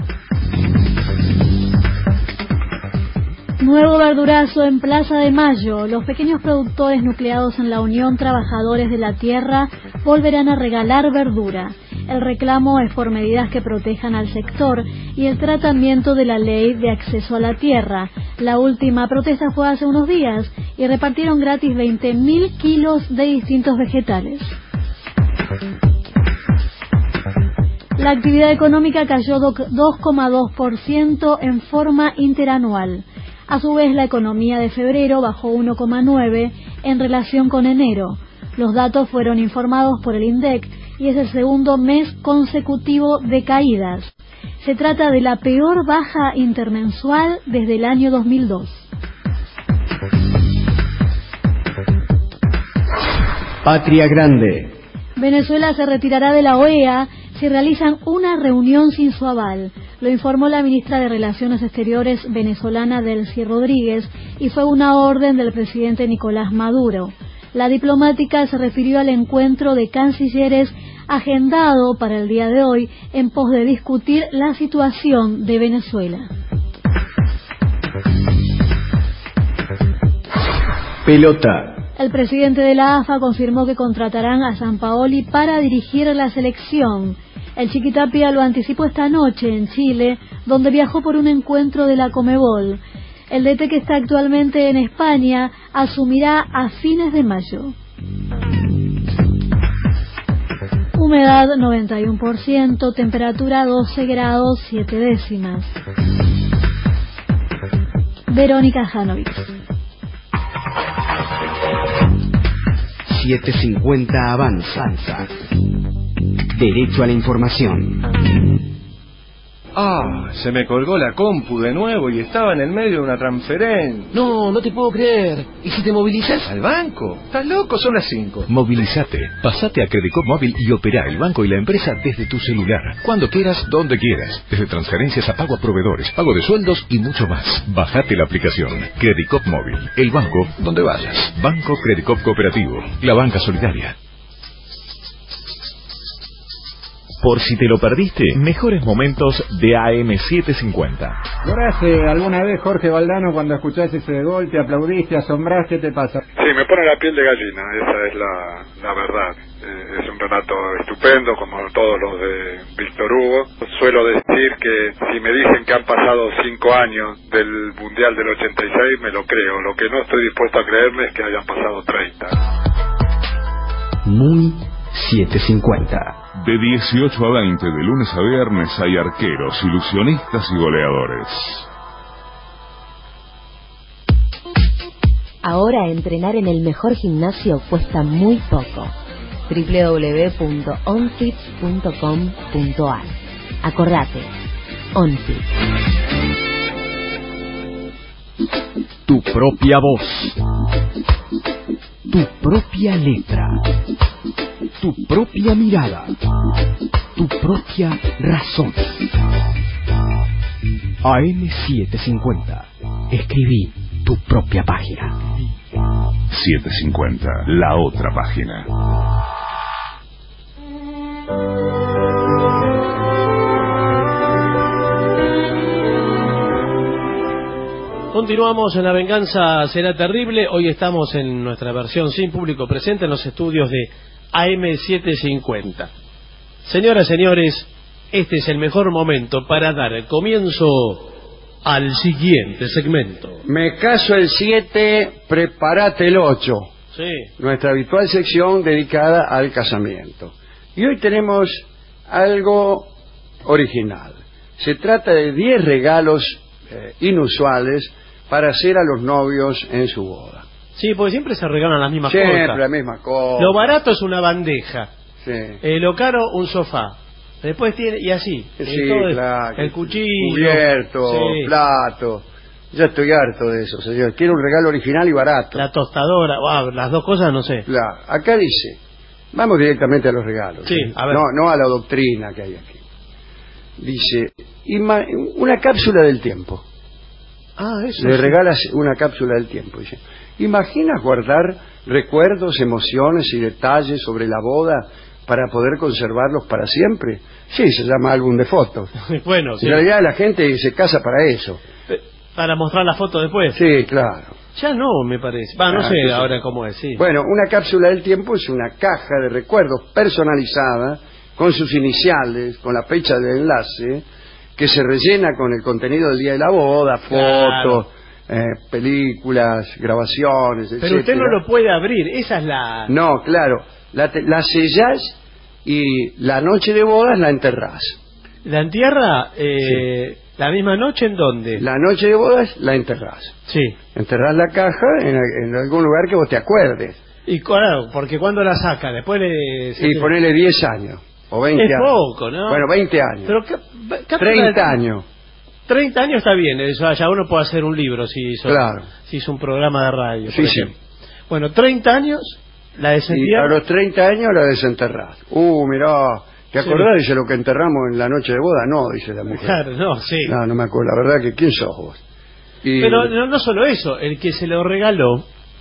Nuevo verdurazo en Plaza de Mayo. Los pequeños productores nucleados en la Unión Trabajadores de la Tierra volverán a regalar verdura. El reclamo es por medidas que protejan al sector y el tratamiento de la ley de acceso a la tierra. La última protesta fue hace unos días y repartieron gratis 20.000 kilos de distintos vegetales. La actividad económica cayó 2,2% en forma interanual. A su vez, la economía de febrero bajó 1,9% en relación con enero. Los datos fueron informados por el INDEC y es el segundo mes consecutivo de caídas. Se trata de la peor baja intermensual desde el año 2002. Patria Grande. Venezuela se retirará de la OEA si realizan una reunión sin su aval. Lo informó la ministra de Relaciones Exteriores venezolana Delcy Rodríguez y fue una orden del presidente Nicolás Maduro. La diplomática se refirió al encuentro de cancilleres agendado para el día de hoy en pos de discutir la situación de Venezuela. Pelota. El presidente de la AFA confirmó que contratarán a Sampaoli para dirigir la selección. El Chiquitapia lo anticipó esta noche en Chile, donde viajó por un encuentro de la Conmebol. El DT, que está actualmente en España, asumirá a fines de mayo. Humedad 91%, temperatura 12 grados 7 décimas. Verónica Janovic. 750 avanza. Derecho a la información. Ah, se me colgó la compu de nuevo y estaba en el medio de una transferencia. No, no te puedo creer. ¿Y si te movilizas? ¿Al banco? ¿Estás loco? Son las 5. Movilízate. Pasate a Credicop Móvil y opera el banco y la empresa desde tu celular. Cuando quieras, donde quieras. Desde transferencias a pago a proveedores, pago de sueldos y mucho más. Bajate la aplicación Credicop Móvil. El banco donde vayas. Banco Credicop Cooperativo. La banca solidaria. Por si te lo perdiste, mejores momentos de AM750. ¿Lloraste alguna vez, Jorge Valdano, cuando escuchaste ese gol? ¿Te aplaudiste, asombraste? ¿Qué te pasa? Sí, me pone la piel de gallina, esa es la verdad. Es un relato estupendo, como todos los de Víctor Hugo. Suelo decir que si me dicen que han pasado 5 años del Mundial del 86, me lo creo. Lo que no estoy dispuesto a creerme es que hayan pasado 30. Muy 750. De 18 a 20, de lunes a viernes, hay arqueros, ilusionistas y goleadores. Ahora entrenar en el mejor gimnasio cuesta muy poco. www.onfit.com.ar. Acordate, OnFit. Tu propia voz. Tu propia letra. Tu propia mirada. Tu propia razón. AM750. Escribí tu propia página. 750, la otra página. Continuamos en La Venganza Será Terrible. Hoy estamos en nuestra versión sin público presente en los estudios de AM750. Señoras, señores, este es el mejor momento para dar el comienzo al siguiente segmento. Me caso el 7, prepárate el 8. Sí. Nuestra habitual sección dedicada al casamiento. Y hoy tenemos algo original. Se trata de 10 regalos inusuales para hacer a los novios en su boda. Sí, porque siempre se regalan las mismas cosas. Siempre la misma cosa. Lo barato es una bandeja. Sí. Lo caro, un sofá. Después tiene, y así. Sí, todo claro. El cuchillo. Cubierto, sí. plato. Ya estoy harto de eso, señor. Quiero un regalo original y barato. La tostadora. Wow, las dos cosas no sé. Claro. Acá dice, Vamos directamente a los regalos. Sí, a ver. No a la doctrina que hay aquí. Dice, una cápsula del tiempo. Eso Le sí. regalas una cápsula del tiempo. Dice, ¿imaginas guardar recuerdos, emociones y detalles sobre la boda para poder conservarlos para siempre? Sí, se llama álbum de fotos. Bueno, sí. En realidad la gente se casa para eso. Para mostrar la foto después. Sí, claro. Ya no, me parece. No sé sí. ahora cómo es, sí. Bueno, una cápsula del tiempo es una caja de recuerdos personalizada con sus iniciales, con la fecha del enlace, que se rellena con el contenido del día de la boda, fotos, películas, grabaciones, etc. Pero usted no lo puede abrir, esa es la... No, claro, la sellás y la noche de bodas la enterrás. ¿La entierra Sí. la misma noche en dónde? La noche de bodas la enterrás. Sí. Enterrás la caja en algún lugar que vos te acuerdes. Y claro, porque cuando la saca, después Y ponele 10 años. O 20 es años. poco, ¿no? Bueno, 20 años. Pero 30 años. 30 años está bien, eso ya uno puede hacer un libro si hizo, Claro. si hizo un programa de radio, Sí, por sí. ejemplo. Bueno, 30 años, la Y desentierra. a los 30 años la desenterrás. Mirá, ¿te acordás? Dice, lo que enterramos en la noche de boda. No, dice la mujer. Claro, no, sí. No me acuerdo. La verdad que, ¿quién sos vos? Pero no solo eso, el que se lo regaló,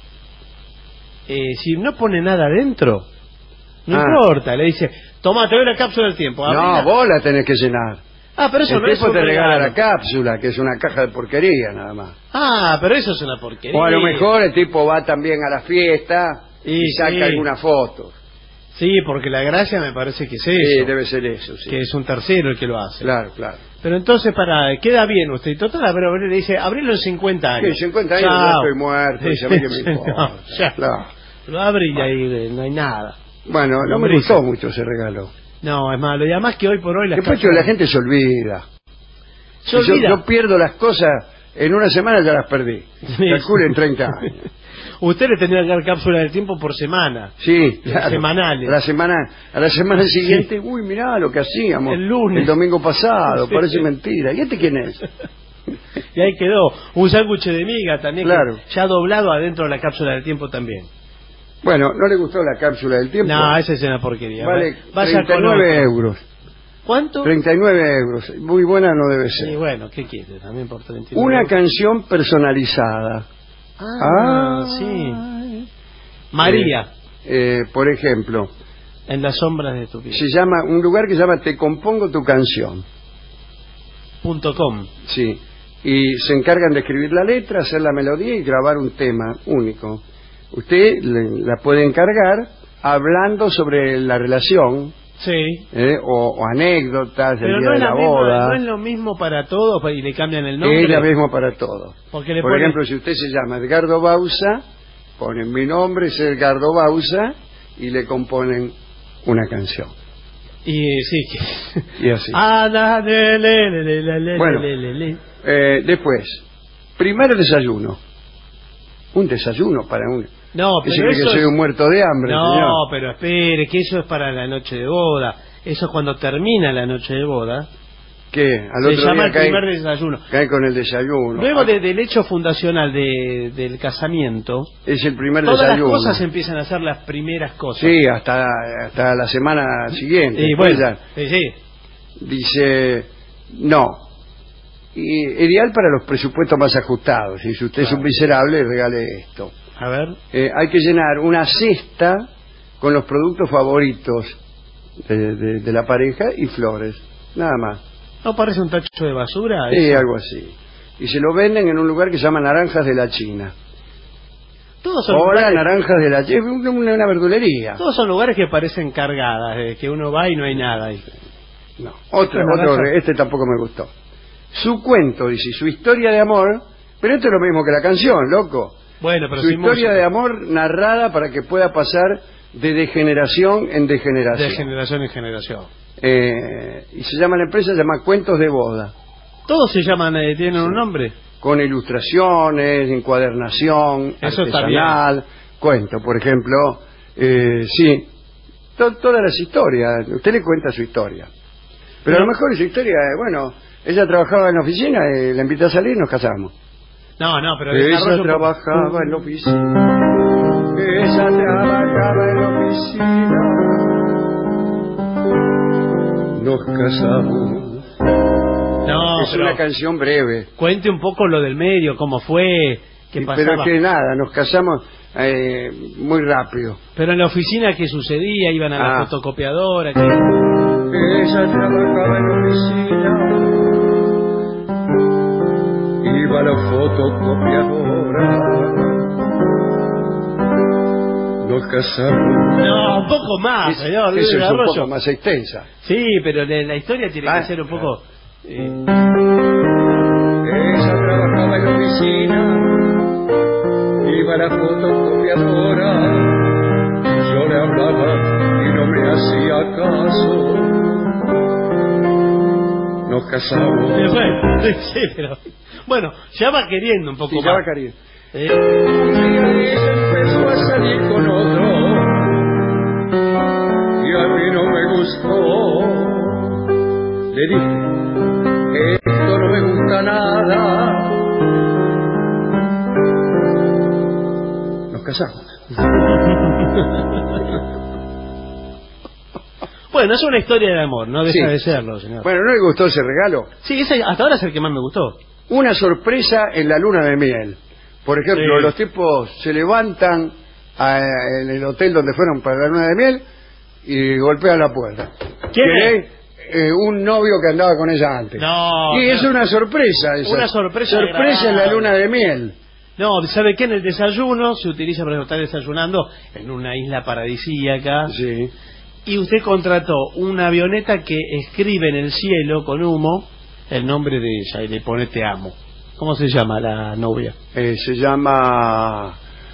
si no pone nada dentro, no importa, le dice, toma, te doy la cápsula del tiempo. No, vos la tenés que llenar. Pero eso el no es tipo un te regala regalo. la cápsula, que es una caja de porquería nada más. Pero eso es una porquería. O a lo mejor el tipo va también a la fiesta y saca sí. alguna foto. Sí, porque la gracia me parece que es eso. Sí, debe ser eso, sí. Que es un tercero el que lo hace. Claro, claro. Pero entonces, queda bien usted. Y total, pero le dice, abrilo en 50 años. Sí, 50 años ya estoy muerto, y sabés que me importa. No, ya. Claro. Lo abre y ahí no hay nada. Bueno, no me gustó mucho ese regalo. No, es malo. Y además que hoy por hoy... Después que la gente se olvida. Se olvida. Yo pierdo las cosas, en una semana ya las perdí. Calculen 30 años. Usted le tendría que dar cápsula del tiempo por semana. Sí, claro. Semanales. A la semana siguiente, uy, mirá lo que hacíamos. El lunes. El domingo pasado, Sí. parece mentira. ¿Y este quién es? Y ahí quedó. Un sándwich de miga también. Claro. Ya doblado adentro de la cápsula del tiempo también. Bueno, ¿no le gustó la cápsula del tiempo? No, esa es una porquería. Vale Vaya 39 euros. ¿Cuánto? 39 euros. Muy buena no debe ser. Sí, bueno, ¿qué quiere? También por 39 Una euros. canción personalizada. Sí. María. Por ejemplo, En las sombras de tu vida. se llama un lugar que se llama Te compongo tu canción. .com. Sí. Y se encargan de escribir la letra, hacer la melodía y grabar un tema único. Usted la puede encargar hablando sobre la relación. Sí. O anécdotas del Pero día no de es, la misma, boda. no es lo mismo para todos y le cambian el nombre. Es lo mismo para todos. Porque le Por ponen- ejemplo, si usted se llama Edgardo Bausa, ponen mi nombre es Edgardo Bausa y le componen una canción. Y sí, que... Y así. Bueno, después, primer desayuno. Un desayuno para un... No, ¿Qué se pero cree eso que soy es- un muerto de hambre, No, señor? pero espere, que eso es para la noche de boda. Eso es cuando termina la noche de boda. ¿Qué? Al Se otro llama día el cae, primer desayuno. cae con el desayuno. Luego del hecho fundacional del casamiento, Es el primer todas desayuno. las cosas empiezan a ser las primeras cosas. Sí, hasta la semana siguiente. Y Después bueno, ya sí. dice, no. Y ideal para los presupuestos más ajustados. Y si usted es un miserable, regale esto. A ver. Hay que llenar una cesta con los productos favoritos de la pareja y flores. Nada más. ¿No parece un tacho de basura? Sí, eso? algo así. Y se lo venden en un lugar que se llama Naranjas de la China. Todos son Hola, lugares, Naranjas de la China. Es una verdulería. todos son lugares que parecen cargadas, que uno va y no hay nada ahí. No, otro, Naranja. este tampoco me gustó. Su cuento, dice, su historia de amor, pero esto es lo mismo que la canción, loco. Bueno, pero Su sin historia música. de amor narrada para que pueda pasar de generación en degeneración. De generación en generación. Y se llama la empresa, se llama Cuentos de Boda. Todos se llaman, tienen un nombre. Con ilustraciones, encuadernación, Eso está artesanal, cuento, por ejemplo. Sí, todas las historias. Usted le cuenta su historia. Pero a lo mejor su historia, bueno, ella trabajaba en la oficina, la invité a salir y nos casamos. No, pero Ella trabajaba en la oficina. Ella trabajaba en la oficina. nos casamos. No, es una canción breve. Cuente un poco lo del medio, cómo fue, qué pasaba. Pero es que nada, nos casamos muy rápido. Pero en la oficina, ¿qué sucedía? Iban a la fotocopiadora. ¿Qué? Ella trabajaba en la oficina, iba a la fotocopiadora, nos casamos. No, un poco más, señor. Eso es un poco más extensa. Sí, pero la historia tiene que ser un poco... Ella trabajaba en la oficina, iba a la fotocopiadora, yo le hablaba y no me hacía caso. Nos casamos. Sí, pero... Bueno, ya va queriendo un poco más. Ya va queriendo. Un día ella empezó a salir con otro y a mí no me gustó. Le dije, esto no me gusta nada. Nos casamos. Bueno, es una historia de amor, no deja de serlo, señor. Bueno, ¿no le gustó ese regalo? Sí, ese hasta ahora es el que más me gustó. Una sorpresa en la luna de miel. Por ejemplo, los tipos se levantan en el hotel donde fueron para la luna de miel y golpean la puerta. ¿Quién? Un novio que andaba con ella antes. No. Y es una sorpresa esa. Una sorpresa en la luna de miel. No, ¿sabe qué? En el desayuno se utiliza para estar desayunando en una isla paradisíaca. Sí. Y usted contrató una avioneta que escribe en el cielo con humo el nombre de ella y le pone te amo. ¿Cómo se llama la novia? Se llama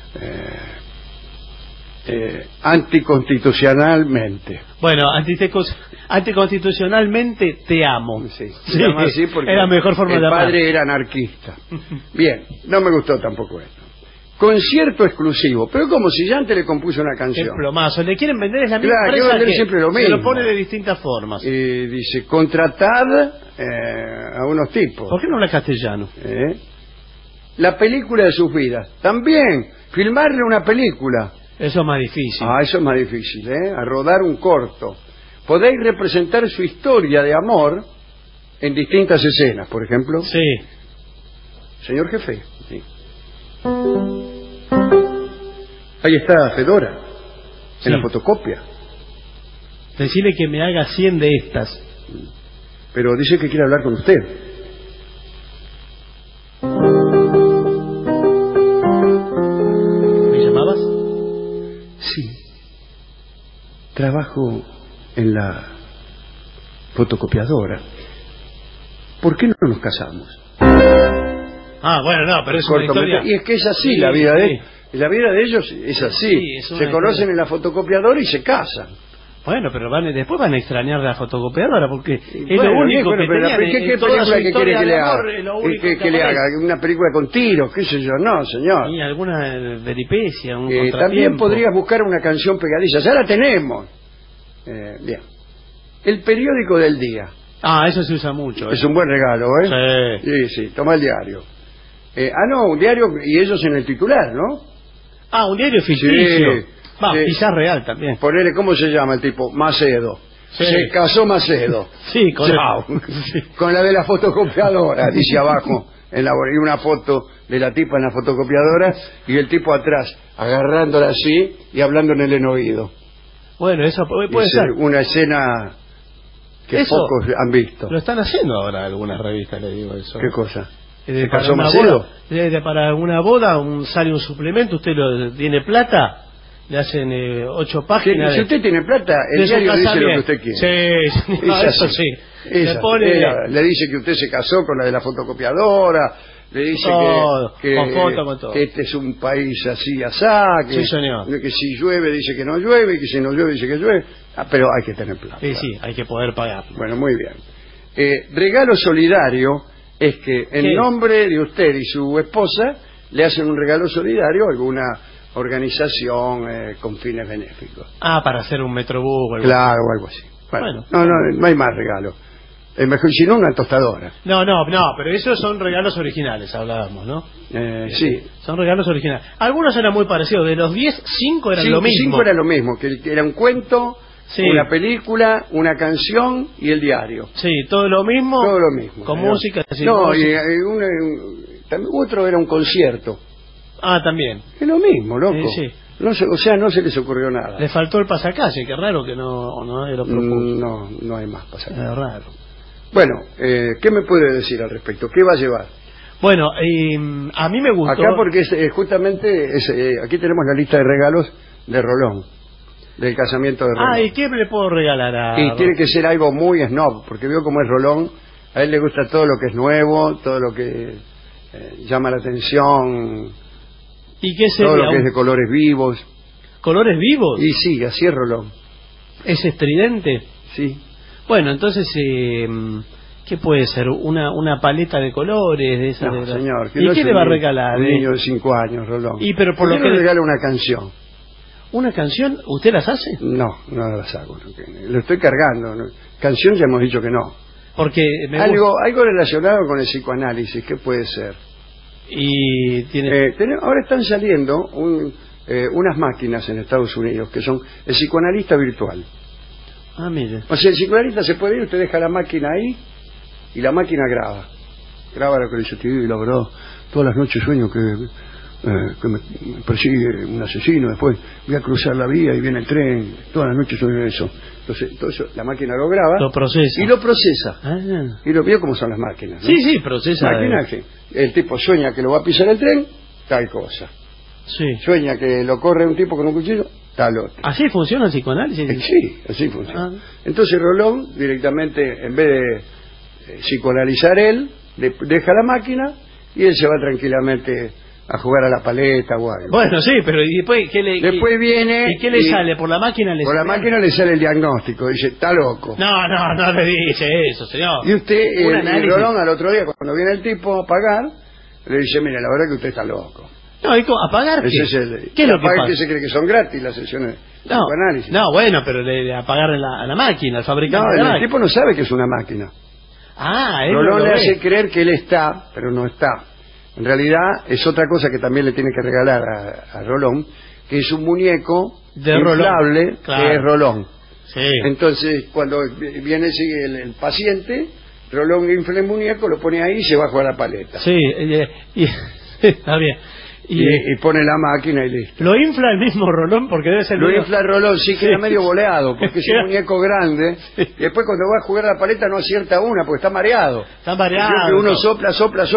anticonstitucionalmente. Bueno, anticonstitucionalmente te amo. Sí, se llama así porque era la mejor forma de el amar. padre era anarquista. Bien, no me gustó tampoco esto. Concierto exclusivo, pero como si ya antes le compuso una canción. El plomazo, le quieren vender, es la misma empresa, quieren vender siempre lo mismo. Se lo pone de distintas formas. Dice, contratar a unos tipos. ¿Por qué no habla castellano? La película de sus vidas. También, filmarle una película. Eso es más difícil. Eso es más difícil, a rodar un corto. Podéis representar su historia de amor en distintas escenas, por ejemplo. Sí. Señor jefe. Sí. Ahí está Fedora, en la fotocopia. Decirle que me haga 100 de estas. Pero dice que quiere hablar con usted. ¿Me llamabas? Sí. Trabajo en la fotocopiadora. ¿Por qué no nos casamos? Bueno, no, pero es una historia... Y es que es así, la vida de ellos es así. Se conocen en la fotocopiadora y se casan. Bueno, pero después van a extrañar la fotocopiadora porque es lo único que tenían. ¿Qué película que quiere que le haga? Que le haga una película con tiros, qué sé yo, no, señor. Y alguna peripecia, un contratiempo. También podrías buscar una canción pegadiza, ya la tenemos. Bien. El periódico del día. Eso se usa mucho. Es un buen regalo, Sí, toma el diario. No, un diario y ellos en el titular, ¿no? Un diario ficticio. Sí. Quizás real también. Ponele, ¿cómo se llama el tipo? Macedo. Sí. Se casó Macedo. Sí, con la de la fotocopiadora, dice abajo, y una foto de la tipa en la fotocopiadora y el tipo atrás, agarrándola así y hablando en el oído. Bueno, eso puede ser. Una escena que pocos han visto. Lo están haciendo ahora algunas revistas, le digo eso. ¿Qué cosa? ¿Se casó Macedo? Para una boda sale un suplemento, usted tiene plata, le hacen 8 páginas. Si usted tiene plata, el diario dice lo que usted quiere. Sí, eso sí. Le dice que usted se casó con la de la fotocopiadora, le dice que este es un país así, asá, que si llueve dice que no llueve, y que si no llueve dice que llueve, pero hay que tener plata. Sí, hay que poder pagar. Bueno, muy bien. Regalo solidario es que en nombre de usted y su esposa le hacen un regalo solidario a alguna organización con fines benéficos. Para hacer un metrobús o algo Claro, o algo así. Bueno. No hay más regalo. Mejor si no, una tostadora. No, pero esos son regalos originales, hablábamos, ¿no? Sí. Son regalos originales. Algunos eran muy parecidos. De los 10, 5 eran lo mismo. 5 era lo mismo, que era un cuento Sí. Una película, una canción y el diario. Sí, todo lo mismo. Todo lo mismo. Con música. No, y otro era un concierto. Ah, también. Es lo mismo, loco. Sí. No se les ocurrió nada. Le faltó el pasacalle, qué raro que no lo propuso. No hay más pasacalle. Es raro. Bueno, ¿qué me puede decir al respecto? ¿Qué va a llevar? Bueno, a mí me gustó. Acá porque justamente aquí tenemos la lista de regalos de Rolón, del casamiento de Rolón. Ah, ¿y qué le puedo regalar a Y tiene que ser algo muy snob, porque veo cómo es Rolón, a él le gusta todo lo que es nuevo, todo lo que llama la atención. ¿Y qué sería? Todo lo que es de colores vivos. ¿Colores vivos? Y sí, así es Rolón. ¿Es estridente? Sí. Bueno, entonces, ¿qué puede ser? ¿Una paleta de colores? De esa No, señor. ¿Y qué le va a regalar? Un niño de 5 años, Rolón. Pero por lo que le regala una canción. ¿Una canción? ¿Usted las hace? No las hago. Lo estoy cargando. ¿No? Canción ya hemos dicho que no. Porque algo relacionado con el psicoanálisis, ¿qué puede ser? Y ahora están saliendo unas máquinas en Estados Unidos que son el psicoanalista virtual. Ah, mire. O sea, el psicoanalista se puede ir, usted deja la máquina ahí y la máquina graba lo que le sucedió y la verdad, todas las noches sueño que me persigue un asesino, después voy a cruzar la vía y viene el tren, todas las noches sueño eso. Entonces, todo eso, la máquina lo graba, lo procesa. Y lo vio como son las máquinas, ¿no? Sí, procesa. Imagínate, el tipo sueña que lo va a pisar el tren, tal cosa. Sí. Sueña que lo corre un tipo con un cuchillo, tal otro. ¿Así funciona el psicoanálisis? Sí, así funciona. Entonces Rolón directamente, en vez de psicoanalizar él, deja la máquina y él se va tranquilamente a jugar a la paleta o algo. Bueno, sí, pero ¿y después qué le viene? ¿Y qué le sale? ¿Por la máquina le sale? Por la máquina le sale el diagnóstico, dice, está loco. No le dice eso, señor. Y usted, el Rolón, al otro día, cuando viene el tipo a pagar, le dice, mira, la verdad que usted está loco. No, ¿y cómo? ¿A pagar qué? ¿Qué es lo que pasa? ¿Qué se cree que son gratis las sesiones de psicoanálisis? No, bueno, pero a pagar a la máquina, al fabricante. No, el tipo no sabe que es una máquina. Rolón le hace creer que él está, pero no está. En realidad es otra cosa que también le tiene que regalar a Rolón, que es un muñeco inflable, claro, que es Rolón. Sí. Entonces, cuando viene el paciente, Rolón infla el muñeco, lo pone ahí y se va a jugar a la paleta. Sí, está bien. Y pone la máquina y listo. Lo infla el mismo Rolón porque debe ser... Lo infla el Rolón, sí, queda medio boleado, porque es un muñeco grande, y después cuando va a jugar a la paleta no acierta una, porque está mareado. Está mareado. Que uno sopla,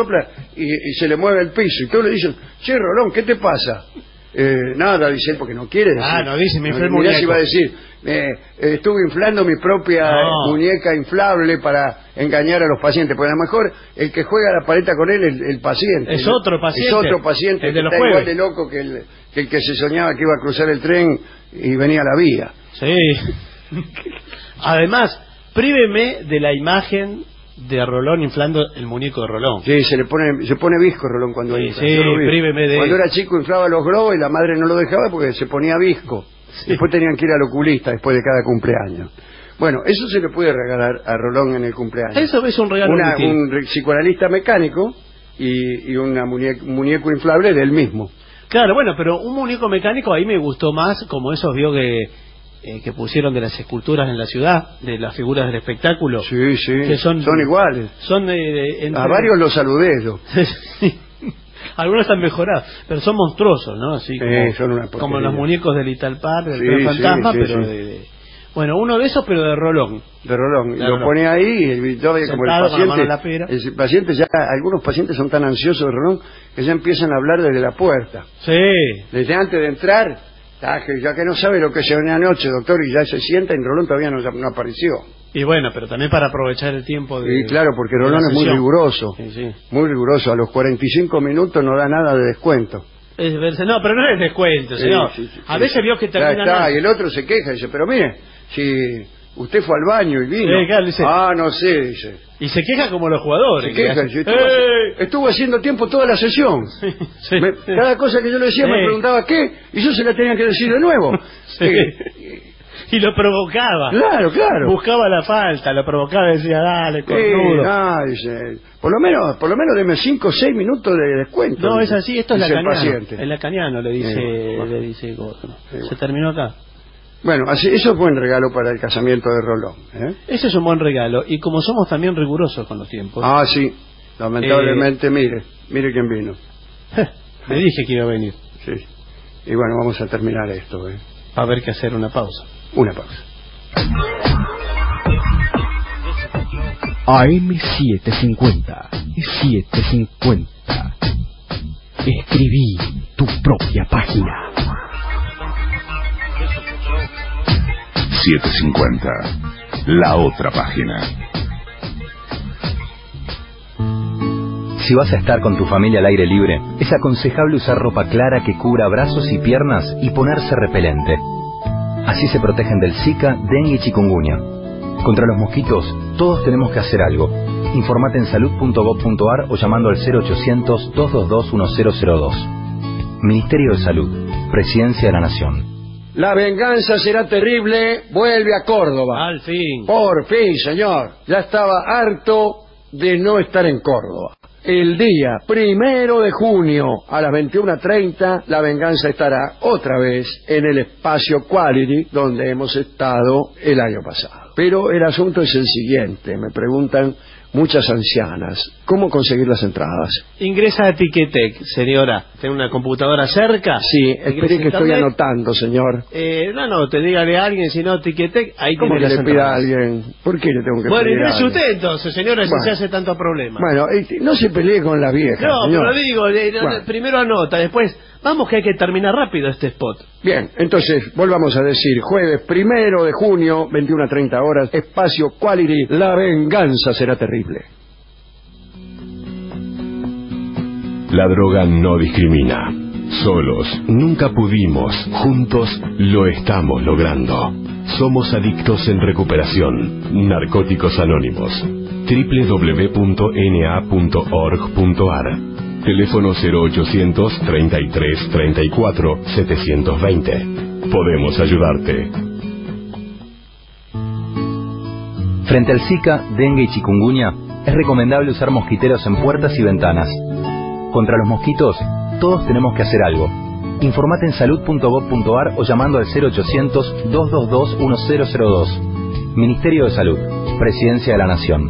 y se le mueve el piso, y todos le dicen, che, Rolón, ¿qué te pasa? Nada, dice él, porque no quiere decir. No dice, me inflé el muñeco. Mirá si va a decir, estuve inflando mi propia muñeca inflable para engañar a los pacientes, porque a lo mejor el que juega a la paleta con él es el paciente. Es otro paciente. Es otro paciente el de que los está jueves. igual de loco que el que se soñaba que iba a cruzar el tren y venía a la vía. Sí. Además, príveme de la imagen de Rolón inflando el muñeco de Rolón. Sí, se pone visco Rolón cuando infla. Sí, príveme de... Cuando era chico inflaba los globos y la madre no lo dejaba porque se ponía visco. Sí. Después tenían que ir al oculista después de cada cumpleaños. Bueno, eso se le puede regalar a Rolón en el cumpleaños. Eso es un regalo un psicoanalista mecánico y un muñeco inflable del mismo. Claro, bueno, pero un muñeco mecánico ahí me gustó más, como esos vio que pusieron de las esculturas en la ciudad, de las figuras del espectáculo. Sí, que son iguales. Son a varios los saludé yo. Algunos están mejorados, pero son monstruosos, ¿no? Así como los muñecos del Italpar, del fantasma, pero bueno, uno de esos, pero de Rolón. De Rolón. Y lo pone ahí y yo veía como el paciente ya, algunos pacientes son tan ansiosos de Rolón que ya empiezan a hablar desde la puerta. Sí. Desde antes de entrar, ya que no sabe lo que se venía anoche, doctor, y ya se sienta y Rolón todavía no apareció. Y bueno, pero también para aprovechar el tiempo de... Sí, claro, porque Rolón es muy riguroso. Sí. Muy riguroso. A los 45 minutos no da nada de descuento. No, pero no es descuento, señor. A veces vio que termina... y el otro se queja y dice, pero mire, si usted fue al baño y vino... Claro, dice, no sé, dice. Y se queja como los jugadores. Se queja, estuvo haciendo tiempo toda la sesión. Sí. Cada cosa que yo le decía me preguntaba qué, y yo se la tenía que decir de nuevo. Y lo provocaba. Claro. Buscaba la falta, lo provocaba y decía, dale, cornudo. Dice, por lo menos deme 5 o 6 minutos de descuento. No, es así, esto es lacaniano. Paciente. El lacaniano le dice Gordon. Se terminó acá. Bueno, así, eso es buen regalo para el casamiento de Rolón, ¿eh? Ese es un buen regalo, y como somos también rigurosos con los tiempos... Ah, sí, lamentablemente, mire quién vino. Le dije que iba a venir. Sí, y bueno, vamos a terminar esto, ¿eh? Va a haber que hacer una pausa. Una pausa. AM750. 750. Escribí tu propia página. 750. La otra página. Si vas a estar con tu familia al aire libre, es aconsejable usar ropa clara que cubra brazos y piernas y ponerse repelente. Así se protegen del Zika, dengue y chikungunya. Contra los mosquitos, todos tenemos que hacer algo. Informate en salud.gov.ar o llamando al 0800-222-1002. Ministerio de Salud, Presidencia de la Nación. La venganza será terrible, vuelve a Córdoba. Al fin. Por fin, señor. Ya estaba harto de no estar en Córdoba. El día 1 de junio a las 21:30, La Venganza estará otra vez en el espacio Quality donde hemos estado el año pasado. Pero el asunto es el siguiente, me preguntan muchas ancianas, ¿cómo conseguir las entradas? Ingresa a Ticketek, señora. ¿Tiene una computadora cerca? Sí, espere que estoy anotando, señor. No, te dígale a alguien, si no Ticketek, ahí tiene las entradas. ¿Cómo que le pida a alguien? ¿Por qué le tengo que pedir a alguien? Bueno, ingrese usted entonces, señora, si se hace tanto problema. Bueno, no se pelee con la vieja, no, señor. Pero digo, primero anota, después, vamos que hay que terminar rápido este spot. Bien, entonces, volvamos a decir, jueves 1 de junio, 21:30 horas, espacio Quality, La Venganza será terrible. La droga no discrimina. Solos nunca pudimos, juntos lo estamos logrando. Somos adictos en recuperación. Narcóticos Anónimos. www.na.org.ar. Teléfono 0800 33 34 720. Podemos ayudarte. Frente al Zika, dengue y chikungunya, es recomendable usar mosquiteros en puertas y ventanas. Contra los mosquitos, todos tenemos que hacer algo. Informate en salud.gov.ar o llamando al 0800-222-1002. Ministerio de Salud, Presidencia de la Nación.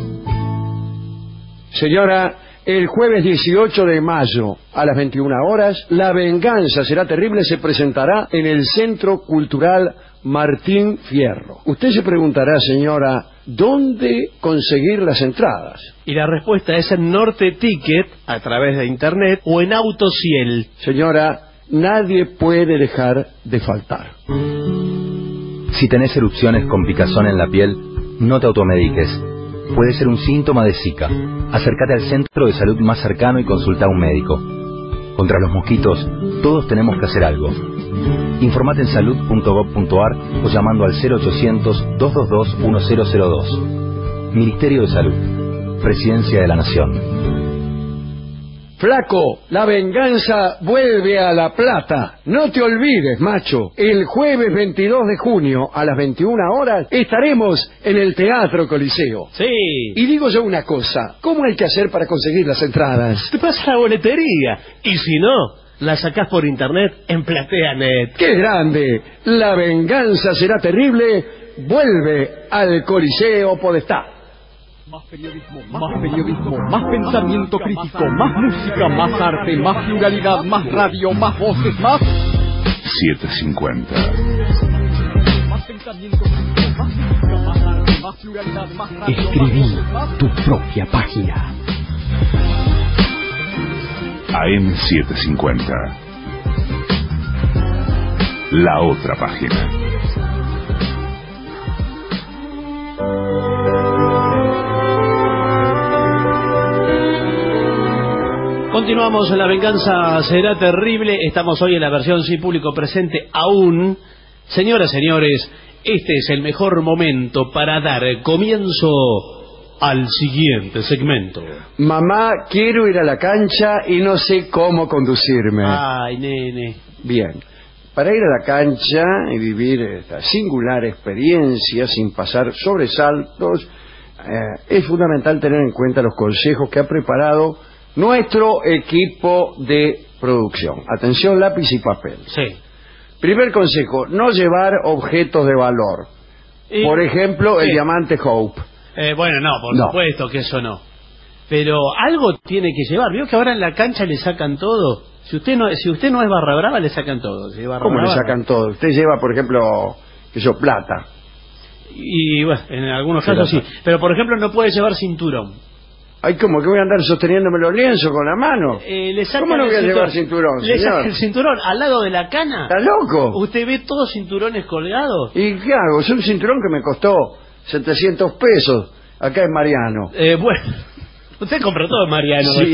Señora, el jueves 18 de mayo a las 21 horas, La Venganza será terrible se presentará en el Centro Cultural Martín Fierro. Usted se preguntará, señora, ¿dónde conseguir las entradas? Y la respuesta es en Norte Ticket, a través de internet, o en Autociel. Señora, nadie puede dejar de faltar. Si tenés erupciones con picazón en la piel, no te automediques. Puede ser un síntoma de Zika. Acércate al centro de salud más cercano y consulta a un médico. Contra los mosquitos, todos tenemos que hacer algo. Informate en salud.gov.ar o llamando al 0800-222-1002. Ministerio de Salud, Presidencia de la Nación. Flaco, La Venganza vuelve a La Plata. No te olvides, macho. El jueves 22 de junio a las 21 horas estaremos en el Teatro Coliseo. Sí. Y digo yo una cosa, ¿cómo hay que hacer para conseguir las entradas? Te pasa la boletería. Y si no, la sacás por internet en PlateaNet. ¡Qué grande! La Venganza será terrible. Vuelve al Coliseo Podestá. Más periodismo, más pensamiento crítico, más música, más arte, más pluralidad, más radio, más voces, más... 750. Más pensamiento crítico, más música, más arte, más pluralidad, más radio, Escribí tu propia página. AM750. La otra página. Continuamos en La Venganza será terrible. Estamos hoy en la versión sin público presente aún. Señoras, señores, este es el mejor momento para dar comienzo al siguiente segmento. Mamá, quiero ir a la cancha y no sé cómo conducirme. Ay, nene. Bien. Para ir a la cancha y vivir esta singular experiencia sin pasar sobresaltos, es fundamental tener en cuenta los consejos que ha preparado nuestro equipo de producción. Atención, lápiz y papel. Sí. Primer consejo, no llevar objetos de valor. Por ejemplo, el diamante Hope. Bueno, no, por supuesto que eso no. Pero algo tiene que llevar. ¿Vio que ahora en la cancha le sacan todo? Si usted no es barra brava, le sacan todo. Si barra ¿Cómo brava, le sacan todo? Usted lleva, por ejemplo, plata. Y bueno, en algunos casos sí. Pero por ejemplo no puede llevar cinturón. Ay, ¿cómo que voy a andar sosteniéndome los lienzos con la mano? ¿Cómo no voy a llevar cinturón, Le señor? saca el cinturón al lado de la cana. ¿Está loco? ¿Usted ve todos cinturones colgados? ¿Y qué hago? Es un cinturón que me costó 700 pesos acá en Mariano. Bueno, usted compró todo en Mariano. Sí.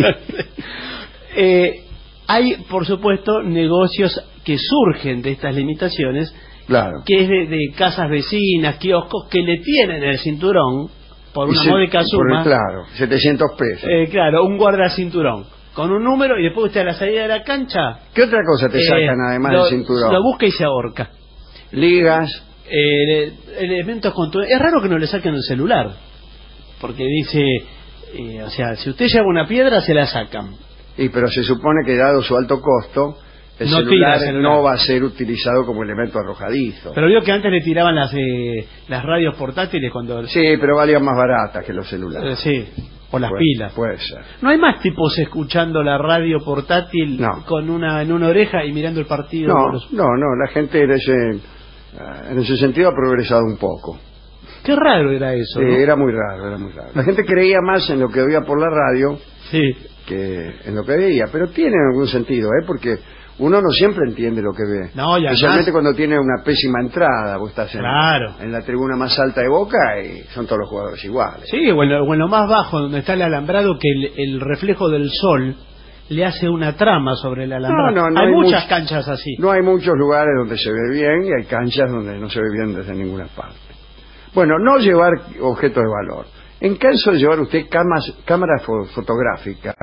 Hay, por supuesto, negocios que surgen de estas limitaciones, claro, que es de casas vecinas, kioscos, que le tienen el cinturón por una módica suma. Claro, 700 pesos. Claro, un guardacinturón con un número, y después usted a la salida de la cancha... ¿Qué otra cosa te sacan además del cinturón? Lo busca y se ahorca. Ligas. Elementos contundentes. Es raro que no le saquen el celular, porque dice... o sea, si usted lleva una piedra, se la sacan. Pero se supone que dado su alto costo, el celular no va a ser utilizado como elemento arrojadizo. Pero vio que antes le tiraban las radios portátiles cuando... Sí, pero valían más baratas que los celulares. Sí, o las pilas. Puede ser. ¿No hay más tipos escuchando la radio portátil con en una oreja y mirando el partido? No, la gente en ese sentido ha progresado un poco. Qué raro era eso, ¿no? Era muy raro. La gente creía más en lo que oía por la radio que en lo que veía, pero tiene algún sentido, porque uno no siempre entiende lo que ve. Especialmente cuando tiene una pésima entrada. Vos estás en la tribuna más alta de Boca y son todos los jugadores iguales. Sí, o en lo más bajo, donde está el alambrado, que el reflejo del sol le hace una trama sobre el alambrado. No hay muchas canchas así. No hay muchos lugares donde se ve bien y hay canchas donde no se ve bien desde ninguna parte. Bueno, no llevar objetos de valor. En caso de llevar usted cámaras fotográficas,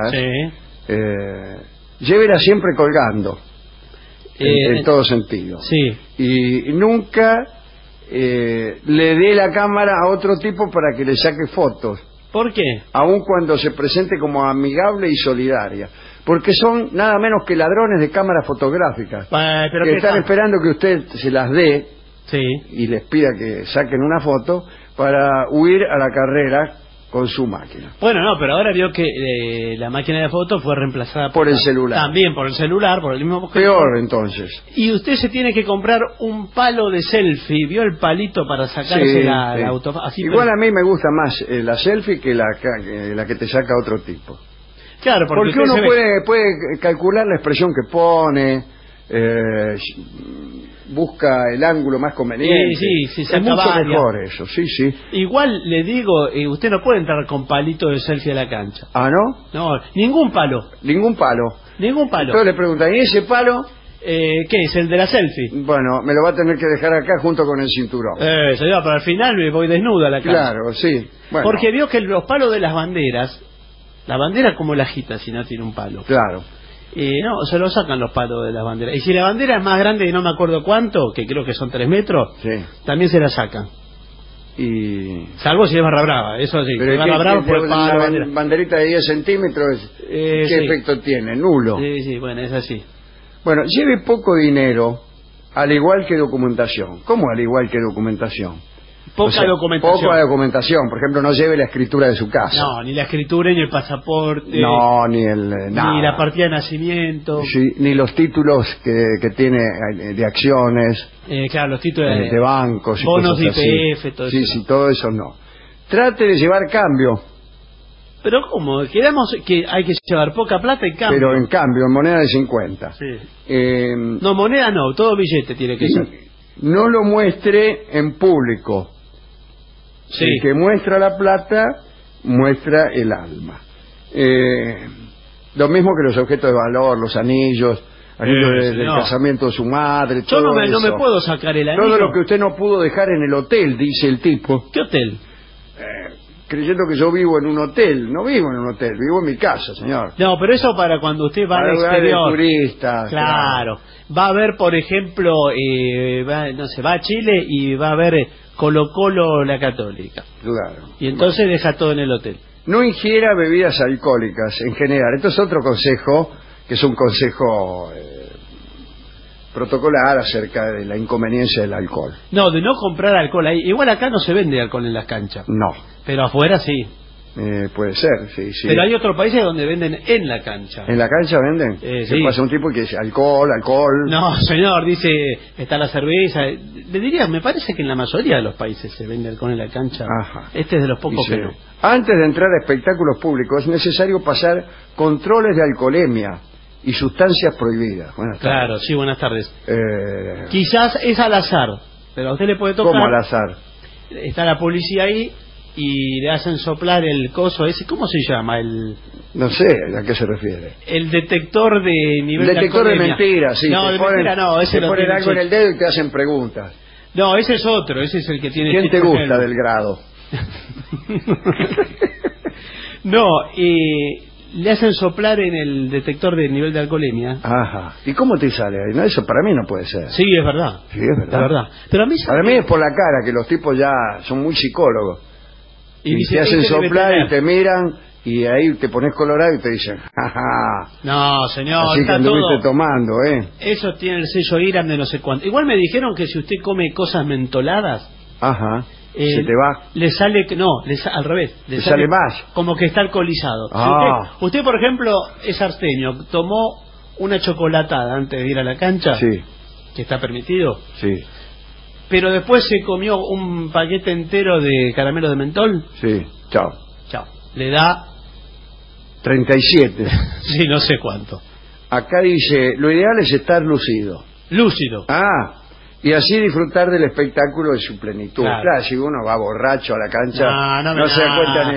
llévela siempre colgando, en todo sentido. Sí. Y nunca le dé la cámara a otro tipo para que le saque fotos. ¿Por qué? Aun cuando se presente como amigable y solidaria. Porque son nada menos que ladrones de cámaras fotográficas. Pero que están esperando que usted se las dé y les pida que saquen una foto para huir a la carrera con su máquina. Bueno, pero ahora vio que la máquina de fotos fue reemplazada por el celular. También por el celular, por el mismo objeto. Peor, entonces. Y usted se tiene que comprar un palo de selfie. ¿Vio el palito para sacarse la auto? Igual a mí me gusta más la selfie que la que te saca otro tipo. Claro, porque uno puede calcular la expresión que pone, busca el ángulo más conveniente. Sí, es mucho mejor eso, sí. Igual le digo, usted no puede entrar con palito de selfie a la cancha. ¿Ah, no? No, ningún palo. Entonces le preguntan, ¿y ese palo? ¿Qué es? ¿El de la selfie? Bueno, me lo va a tener que dejar acá junto con el cinturón. Señor, pero al final me voy desnudo a la cancha. Claro, sí. Bueno. Porque vio que los palos de las banderas, la bandera como la agita si no tiene un palo. Claro. No, se lo sacan los palos de las banderas. Y si la bandera es más grande y no me acuerdo cuánto, que creo que son 3 metros, también se la sacan. Salvo si es barra brava, eso sí. Pero barra brava fue una banderita de 10 centímetros, ¿qué efecto tiene? Nulo. Sí, bueno, es así. Bueno, lleve poco dinero, al igual que documentación. ¿Cómo al igual que documentación? Poca documentación. Por ejemplo, no lleve la escritura de su casa. No, ni la escritura, ni el pasaporte. No, ni la partida de nacimiento. Sí, ni los títulos que tiene de acciones. Claro, los títulos de bancos y bonos cosas de IPF, así. todo eso. Sí, todo eso no. Trate de llevar cambio. Pero ¿cómo? Quedamos que hay que llevar poca plata y cambio. Pero en cambio, en moneda de 50. No, moneda no, todo billete tiene que ser. No lo muestre en público. El que muestra la plata muestra el alma. Lo mismo que los objetos de valor, los anillos del casamiento de su madre. Yo no me puedo sacar el anillo. Todo lo que usted no pudo dejar en el hotel, dice el tipo. ¿Qué hotel? Creyendo que yo vivo en un hotel. No vivo en un hotel, vivo en mi casa, señor. No, pero eso para cuando usted va al exterior. Turistas. Claro. Va a ver, por ejemplo, va a Chile y va a ver Colo-Colo la Católica. Claro. Y entonces deja todo en el hotel. No ingiera bebidas alcohólicas en general. Esto es otro consejo, que es un consejo protocolar acerca de la inconveniencia del alcohol. No, de no comprar alcohol ahí. Igual acá no se vende alcohol en las canchas. No. Pero afuera sí. Puede ser, sí. Pero hay otros países donde venden en la cancha. ¿En la cancha venden? Sí. Pasa un tipo que dice alcohol. No, señor, dice, está la cerveza. Le diría, me parece que en la mayoría de los países se vende alcohol en la cancha. Ajá. Este es de los pocos dice, que no. Antes de entrar a espectáculos públicos es necesario pasar controles de alcoholemia y sustancias prohibidas. Buenas tardes. Claro, sí, buenas tardes. Quizás es al azar, pero a usted le puede tocar. ¿Cómo al azar? Está la policía ahí y le hacen soplar el coso ese, ¿cómo se llama? No sé a qué se refiere. El detector de nivel de detector de mentiras, sí. No, de mentira no, ese te ponen algo en el dedo y te hacen preguntas. No, ese es otro, ese es el que tiene... ¿Quién te gusta del grado? No, le hacen soplar en el detector de nivel de alcoholemia. Ajá. ¿Y cómo te sale ahí? No, eso para mí no puede ser. Sí, es verdad. Sí, es verdad. Es verdad. Pero a mí para mí es por la cara, que los tipos ya son muy psicólogos. Y te hacen soplar y te miran y ahí te pones colorado y te dicen, jaja. No, señor, así que anduviste tomando, Eso tiene el sello IRAM de no sé cuánto. Igual me dijeron que si usted come cosas mentoladas, ajá, se te va. Le sale, al revés. Le sale más. Como que está alcoholizado. Ah. Si usted, por ejemplo, es arsteño, tomó una chocolatada antes de ir a la cancha, sí, que está permitido, sí, pero después se comió un paquete entero de caramelo de mentol, sí, chao. Le da 37. Sí, no sé cuánto. Acá dice, lo ideal es estar lúcido. Lúcido. Y así disfrutar del espectáculo en su plenitud. Claro, si uno va borracho a la cancha, no se da cuenta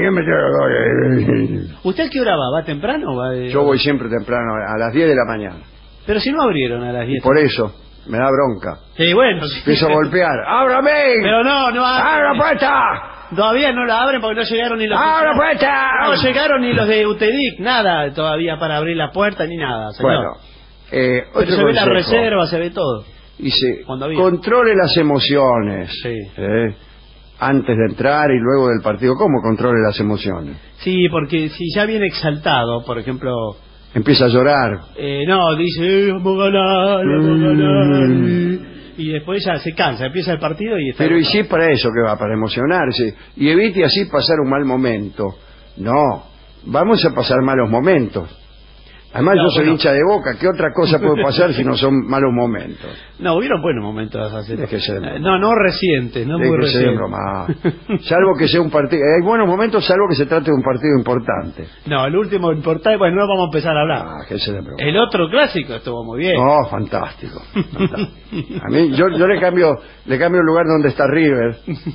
ni... ¿Usted a qué hora va? ¿Va temprano o va de... Yo voy siempre temprano, a las 10 de la mañana. Pero si no abrieron a las 10. Y por eso, me da bronca. Sí, bueno. Sí. Empiezo a golpear. ¡Ábrame! Pero no abren. ¡Abre la puerta! Todavía no la abren porque no llegaron ni los... ¡Abre la puerta! No llegaron ni los de UTEDIC, nada todavía para abrir la puerta ni nada, señor. Bueno, pero se ve la reserva, se ve todo. Dice, controle las emociones. Sí. Antes de entrar y luego del partido. ¿Cómo controle las emociones? Sí, porque si ya viene exaltado, por ejemplo... Empieza a llorar. No, dice, vamos a ganar. Y después ya se cansa, empieza el partido y está... Pero y sí, para eso que va, para emocionarse. Y evite así pasar un mal momento. No, vamos a pasar malos momentos. Además yo soy hincha de Boca, ¿qué otra cosa puede pasar si no son malos momentos? No, hubieron buenos momentos así. No recientes, no muy recientes. Salvo que sea un partido, hay buenos momentos salvo que se trate de un partido importante. No, el último importante, bueno, no vamos a empezar a hablar. El otro clásico estuvo muy bien. No, fantástico. A mí, yo le cambio el lugar donde está River.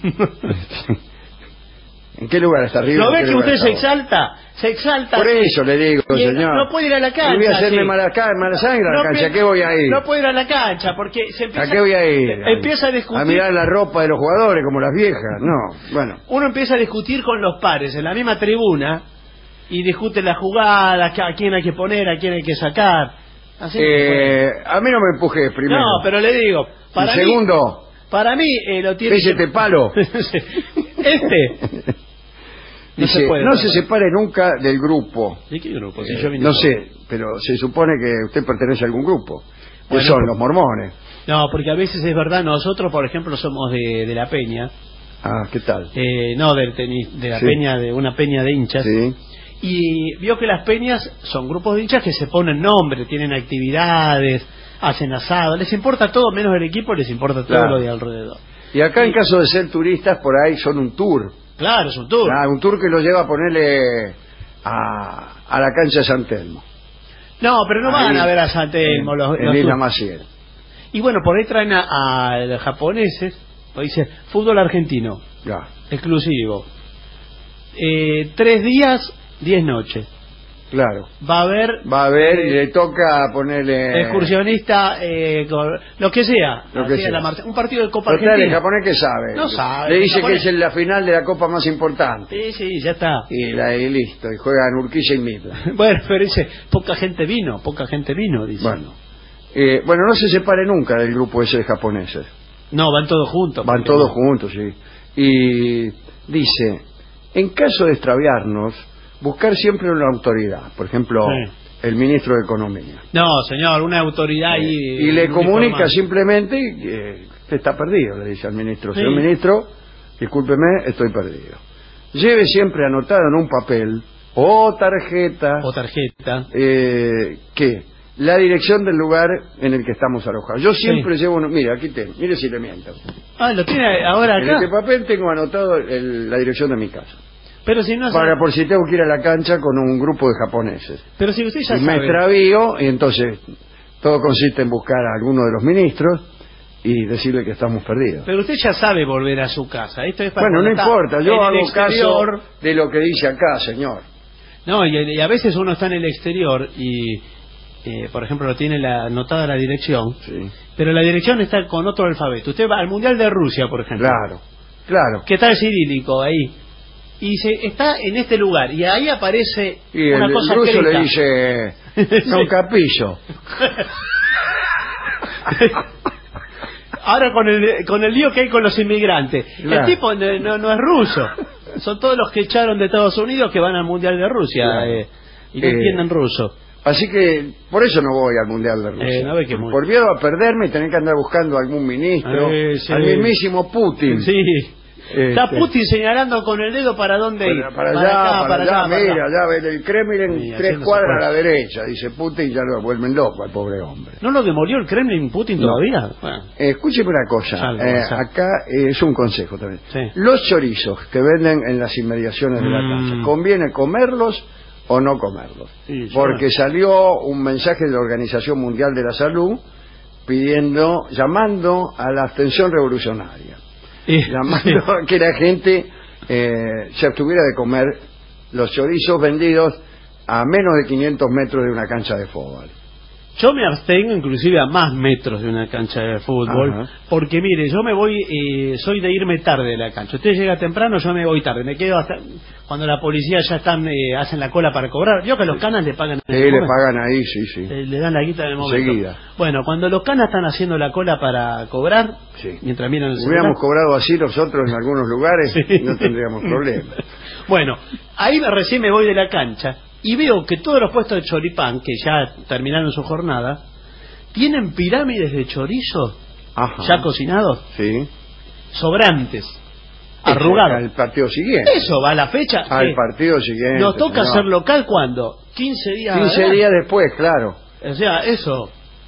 ¿En qué lugar está River? ¿Lo ve que usted se exalta? Por eso le digo, señor. No puede ir a la cancha. Voy a hacerme mala sangre a la cancha. ¿A qué voy a ir? No puede ir a la cancha porque se empieza... ¿A qué voy a ir? Empieza a discutir... A mirar la ropa de los jugadores como las viejas. No, bueno. Uno empieza a discutir con los pares en la misma tribuna y discute la jugada, a quién hay que poner, a quién hay que sacar. Así a mí no me empujes primero. No, pero le digo... Segundo... Para mí lo tiene... Pésete palo. Dice, no se separe nunca del grupo. ¿De qué grupo? No sé, pero se supone que usted pertenece a algún grupo. Que son los mormones. No, porque a veces es verdad, nosotros por ejemplo somos de la peña. ¿Qué tal? No, de la peña, de una peña de hinchas. Sí. Y vio que las peñas son grupos de hinchas que se ponen nombre, tienen actividades, hacen asado, les importa todo, menos el equipo, les importa todo lo de alrededor. Y acá en caso de ser turistas, por ahí son un tour. Claro, es un tour. Un tour que lo lleva a ponerle a la cancha de San Telmo. No, pero no van a ver a San Telmo los Isla Maciel. Y bueno, por ahí traen a los japoneses, dice, fútbol argentino, exclusivo. 3 días, 10 noches. Claro. Va a haber y le toca ponerle... excursionista, lo que sea. Un partido de Copa Argentina. ¿El japonés qué sabe? No sabe. Le dice que es la final de la Copa más importante. Sí, ya está. Y listo, y juega en Urquiza y Midland. Bueno, pero dice, poca gente vino, dice. Bueno, no se separe nunca del grupo ese de japoneses. No, van todos juntos. Van todos juntos, sí. Y dice, en caso de extraviarnos, buscar siempre una autoridad. Por ejemplo, el ministro de Economía. No, señor, una autoridad ahí... y le comunica simplemente que está perdido, le dice al ministro. Señor ministro, discúlpeme, estoy perdido. Lleve siempre anotado en un papel o tarjeta que la dirección del lugar en el que estamos alojados. Yo siempre llevo... Mira, aquí tengo, mire si le miento. ¿Lo tiene ahora acá? En este papel tengo anotado la dirección de mi casa. Pero si no por si tengo que ir a la cancha con un grupo de japoneses. Pero si usted ya sabe. Me extravío y entonces todo consiste en buscar a alguno de los ministros y decirle que estamos perdidos. Pero usted ya sabe volver a su casa. Esto es para no importa, yo hago caso de lo que dice acá, señor. No, y a veces uno está en el exterior y, por ejemplo, lo tiene anotada la dirección, pero la dirección está con otro alfabeto. Usted va al Mundial de Rusia, por ejemplo. Claro. Que está el cirílico ahí. Y está en este lugar, y ahí aparece una cosa el ruso escrita. Le dice, Don Capillo. Ahora con el lío que hay con los inmigrantes. Claro. El tipo no es ruso. Son todos los que echaron de Estados Unidos que van al Mundial de Rusia y no entienden ruso. Así que por eso no voy al Mundial de Rusia. Por miedo a perderme y tener que andar buscando a algún ministro, al mismísimo Putin. Está Putin señalando con el dedo para dónde ir. Para allá, mira, allá ve el Kremlin 3 cuadras a la derecha, dice Putin, ya lo vuelven loco al pobre hombre. ¿No lo demolió el Kremlin Putin todavía? Bueno. Escúcheme una cosa, acá es un consejo también. Los chorizos que venden en las inmediaciones de la cancha, ¿conviene comerlos o no comerlos? Porque salió un mensaje de la Organización Mundial de la Salud llamando a la abstención revolucionaria. Llamando a que la gente se abstuviera de comer los chorizos vendidos a menos de 500 metros de una cancha de fútbol. Yo me abstengo inclusive a más metros de una cancha de fútbol, porque mire, yo me voy, soy de irme tarde de la cancha. Usted llega temprano, yo me voy tarde, me quedo hasta cuando la policía ya hacen la cola para cobrar. Yo que los canas le pagan. Le pagan ahí, sí. Le dan la guita en el momento. Seguida. Bueno, cuando los canas están haciendo la cola para cobrar, mientras miran el celular. Hubiéramos cobrado así nosotros en algunos lugares, no tendríamos problema. Bueno, ahí recién me voy de la cancha y veo que todos los puestos de choripán, que ya terminaron su jornada, tienen pirámides de chorizo ya cocinados, sobrantes, arrugados. Al partido siguiente. Eso va a la fecha. Al partido siguiente. ¿Nos toca hacer local cuándo? 15 días. 15 días después, claro. O sea, eso.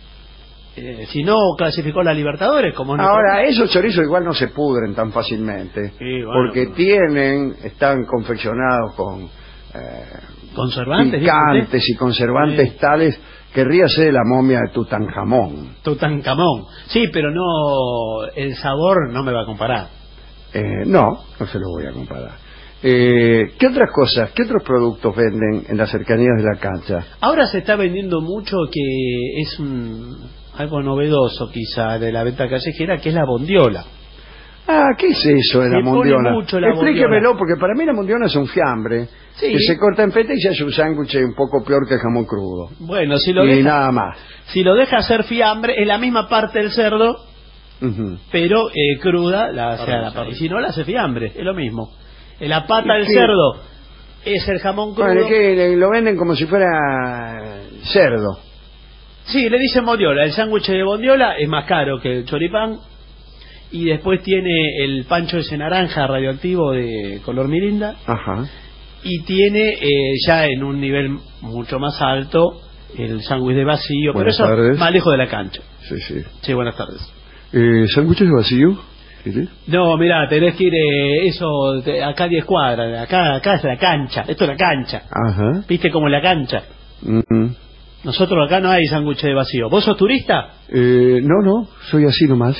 Si no clasificó la Libertadores, como no. Ahora, esos chorizos igual no se pudren tan fácilmente, porque están confeccionados con conservantes, picantes y conservantes tales que ríase de la momia de Tutankamón. Sí, pero no, el sabor no me va a comparar. No se lo voy a comparar. ¿Qué otras cosas, qué otros productos venden en las cercanías de la cancha? Ahora se está vendiendo mucho, que es algo novedoso quizá de la venta callejera, que es la bondiola. ¿Qué es eso de la mondiola? Explíquemelo, porque para mí la mondiola es un fiambre que se corta en feta y se hace un sándwich un poco peor que el jamón crudo. Bueno, nada más. Si lo deja hacer fiambre, es la misma parte del cerdo, pero cruda, y si no la hace fiambre, es lo mismo. La pata del cerdo es el jamón crudo. Bueno, que lo venden como si fuera cerdo. Sí, le dicen bondiola. El sándwich de bondiola es más caro que el choripán. Y después tiene el pancho ese naranja radioactivo de color mirinda. Y tiene ya en un nivel mucho más alto el sándwich de vacío. Buenas pero eso tardes. Más lejos de la cancha. Sí, buenas tardes. ¿Sándwiches de vacío? No, mirá, tenés que ir acá 10 cuadras. Acá es la cancha. Esto es la cancha. ¿Viste como la cancha? Nosotros acá no hay sándwich de vacío. ¿Vos sos turista? No, soy así nomás.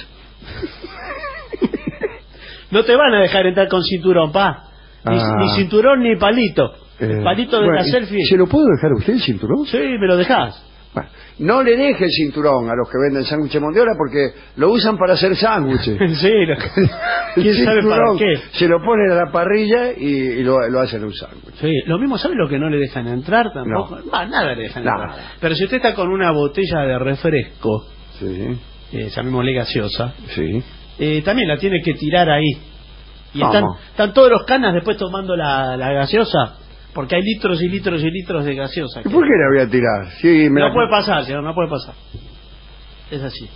No te van a dejar entrar con cinturón, ni cinturón ni palito. Palito de la selfie. ¿Se lo puedo dejar a usted el cinturón? Sí, me lo dejás. Bueno, no le deje el cinturón a los que venden sándwiches mondiola porque lo usan para hacer sándwiches. ¿Quién sabe para qué? Se lo ponen a la parrilla y lo hacen un sándwich. Lo mismo, ¿sabe lo que no le dejan entrar tampoco? Nada le dejan entrar. Pero si usted está con una botella de refresco, llamémosle gaseosa, también la tiene que tirar ahí. Y están todos los canas después tomando la gaseosa, Porque hay litros y litros y litros de gaseosa. ¿Y por qué la voy a tirar? Sí, no puede pasar, señor, no puede pasar. Es así.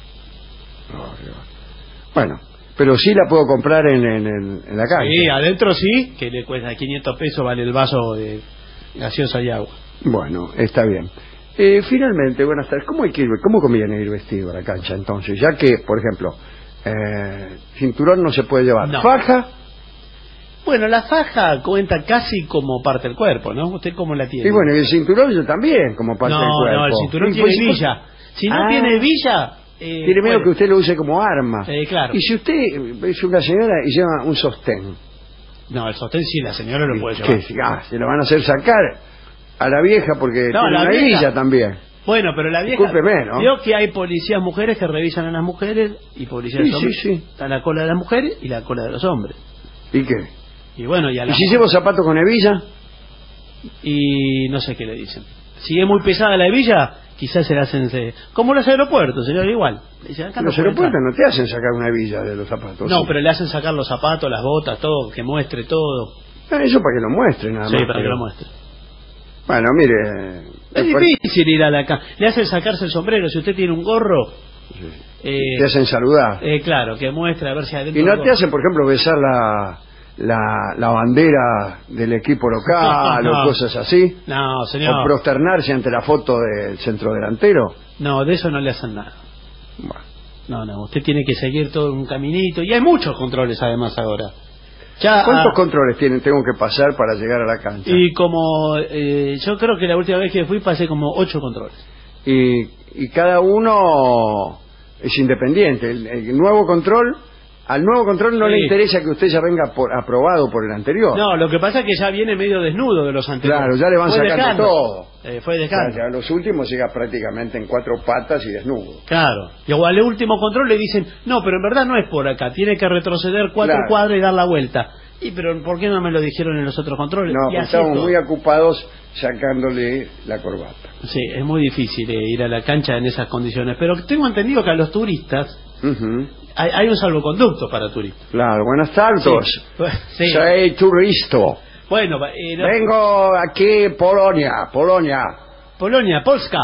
Bueno, pero sí la puedo comprar en la calle. Sí, adentro sí, que le cuesta 500 pesos, vale el vaso de gaseosa y agua. Bueno, está bien. Finalmente, buenas tardes. ¿Cómo conviene ir vestido a la cancha entonces? Ya que, por ejemplo, cinturón no se puede llevar. No. ¿Faja? Bueno, la faja cuenta casi como parte del cuerpo, ¿no? ¿Usted cómo la tiene? Y bueno, y el cinturón yo también como parte del cuerpo. No, el cinturón tiene hebilla. Si no tiene hebilla... tiene miedo que usted lo use como arma. Claro. Y si usted es una señora y lleva un sostén. No, el sostén sí, la señora lo puede llevar. Se lo van a hacer sacar a la vieja porque tiene una hebilla también. Bueno, pero la vieja... Discúlpeme, ¿no? Vio que hay policías mujeres que revisan a las mujeres y policías hombres. Sí. Está la cola de las mujeres y la cola de los hombres. ¿Y qué? Y bueno, ¿Y si llevo zapatos con hebilla? Y no sé qué le dicen. Si es muy pesada la hebilla, quizás se la hacen... Como los aeropuertos, señor, igual. Los aeropuertos no te hacen sacar una hebilla de los zapatos. No, pero le hacen sacar los zapatos, las botas, todo, que muestre todo. Eso para que lo muestre, nada más. Sí, para que lo muestre. Bueno, mire... Es difícil ir a la cama. Le hacen sacarse el sombrero. Si usted tiene un gorro... te hacen saludar. Claro, que muestre a ver si adentro... Y no te hacen, por ejemplo, besar la bandera del equipo local o cosas así. No, señor. O prosternarse ante la foto del centrodelantero. No, de eso no le hacen nada. Bueno. No, usted tiene que seguir todo un caminito. Y hay muchos controles además ahora. ¿Cuántos controles tengo que pasar para llegar a la cancha? Y como yo creo que la última vez que fui pasé como 8 controles. Y cada uno es independiente. El nuevo control, al nuevo control no le interesa que usted ya venga aprobado por el anterior. No, lo que pasa es que ya viene medio desnudo de los anteriores. Claro, ya le van sacando todo. Fue dejando. Ya los últimos llega prácticamente en 4 patas y desnudo. Claro. Y al último control le dicen, no, pero en verdad no es por acá, tiene que retroceder 4 cuadras y dar la vuelta. Y pero ¿por qué no me lo dijeron en los otros controles? No, porque estamos muy ocupados sacándole la corbata. Sí, es muy difícil ir a la cancha en esas condiciones. Pero tengo entendido que a los turistas hay un salvoconducto para turistas. Claro, buenas tardes. Sí. Soy turista. Bueno, vengo aquí, Polonia. Polska.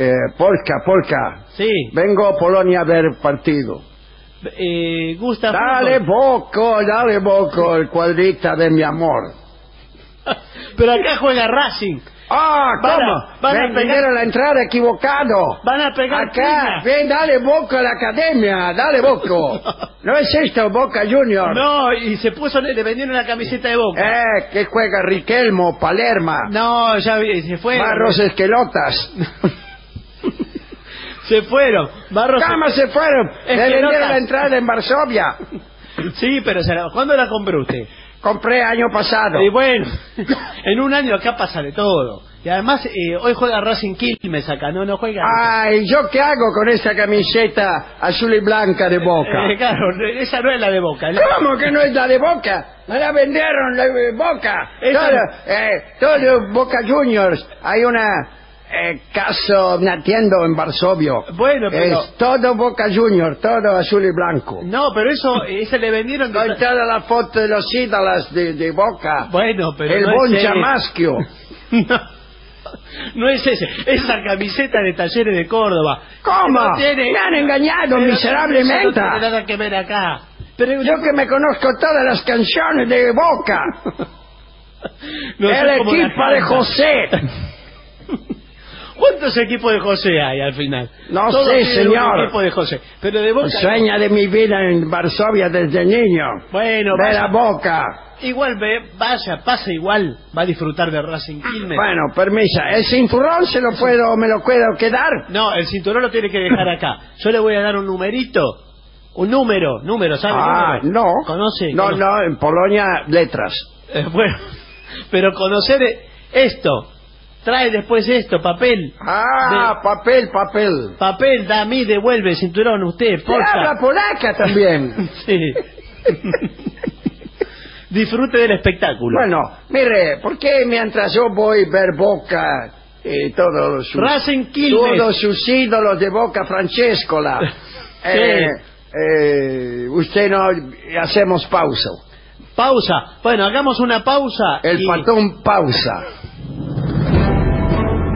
Polska. Sí. Vengo a Polonia a ver partido. Gusta dale boco, el cuadrita de mi amor. Pero acá juega Racing. ¿Cómo? Me vendieron la entrada equivocado. Van a pegar acá. Ven, dale boco a la academia, dale boco. No es esto, Boca Junior. No, y le vendieron la camiseta de Boca. Que juega Riquelmo, Palerma. No, ya se fue. Barros Esquelotas. Se fueron. ¿Cómo se fueron? Le vendieron la entrada en Varsovia. Sí, pero ¿cuándo la compró usted? Compré año pasado. Y bueno, en un año acá pasa de todo. Y además, hoy juega Racing Quilmes acá, no juega. Ay, ¿yo qué hago con esa camiseta azul y blanca de Boca? Claro, esa no es la de Boca. ¿Cómo que no es la de Boca? Me la vendieron la de Boca. Todo Boca Juniors. Hay caso Natiendo en Varsovia. Bueno, pero... Es todo Boca Junior, todo azul y blanco. No, pero ese le vendieron... Con toda la foto de los ídolos de Boca. Bueno, pero el Bonchamaschio. No es ese, esa camiseta de Talleres de Córdoba. ¿Cómo? No tiene... Me han engañado miserablemente. No tiene nada que ver acá. Pero yo que me conozco todas las canciones de Boca. El equipo de José. ¿Cuántos equipos de José hay al final? No sé, señor. Un equipo de José. Pero de Boca... Sueña de mi vida en Varsovia desde niño. Bueno, de la Boca. Igual pasa igual. Va a disfrutar de Racing Quilmes. Bueno, permisa. ¿El cinturón me lo puedo quedar? No, el cinturón lo tiene que dejar acá. Yo le voy a dar un numerito. Un número, ¿sabe? No. ¿Conoce? No, en Polonia, letras. Bueno, pero conocer esto... Trae después esto, papel. Papel. Papel, da a mí, devuelve el cinturón usted, porfa. Habla polaca también. Sí. Disfrute del espectáculo. Bueno, mire, ¿por qué mientras yo voy a ver Boca todos sus ídolos de Boca, Francescola, usted no hacemos pausa? Pausa. Bueno, hagamos una pausa. El patón pausa.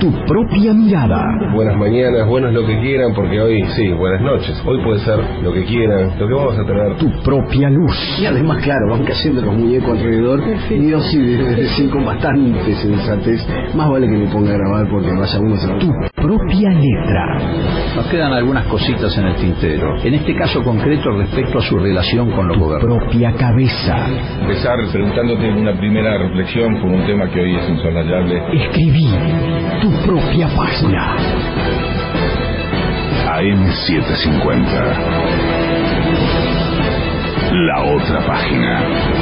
tu propia mirada. Buenas mañanas, buenos lo que quieran, porque hoy, sí, buenas noches. Hoy puede ser lo que quieran, lo que vamos a tener. Tu propia luz. Y además, claro, van cayendo los muñecos alrededor. Y yo sí, decir con bastante sensatez, más vale que me ponga a grabar porque vaya uno a saber. Tu propia letra. Nos quedan algunas cositas en el tintero. En este caso concreto respecto a su relación con los gobernantes. Propia cabeza. Empezar preguntándote una primera reflexión por un tema que hoy es insoslayable. Escribí tu propia página. AM750. La otra página.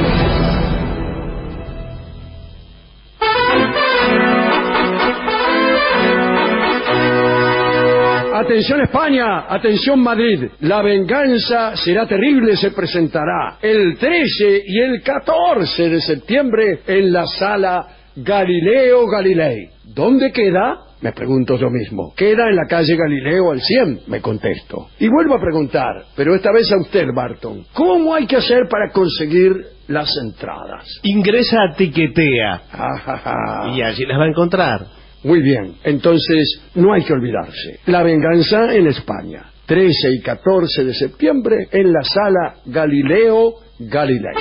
Atención España, atención Madrid, la venganza será terrible, se presentará el 13 y el 14 de septiembre en la sala Galileo Galilei. ¿Dónde queda? Me pregunto yo mismo. Queda en la calle Galileo al 100, me contesto. Y vuelvo a preguntar, pero esta vez a usted, Barton, ¿cómo hay que hacer para conseguir las entradas? Ingresa a Tiquetea y allí las va a encontrar. Muy bien, entonces no hay que olvidarse. La venganza en España, 13 y 14 de septiembre en la sala Galileo Galilei.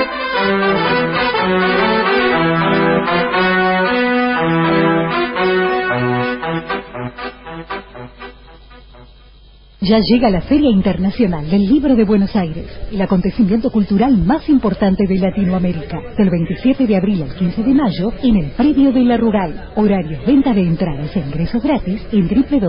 Ya llega la Feria Internacional del Libro de Buenos Aires, el acontecimiento cultural más importante de Latinoamérica, del 27 de abril al 15 de mayo en el predio de La Rural. Horarios, venta de entradas e ingresos gratis en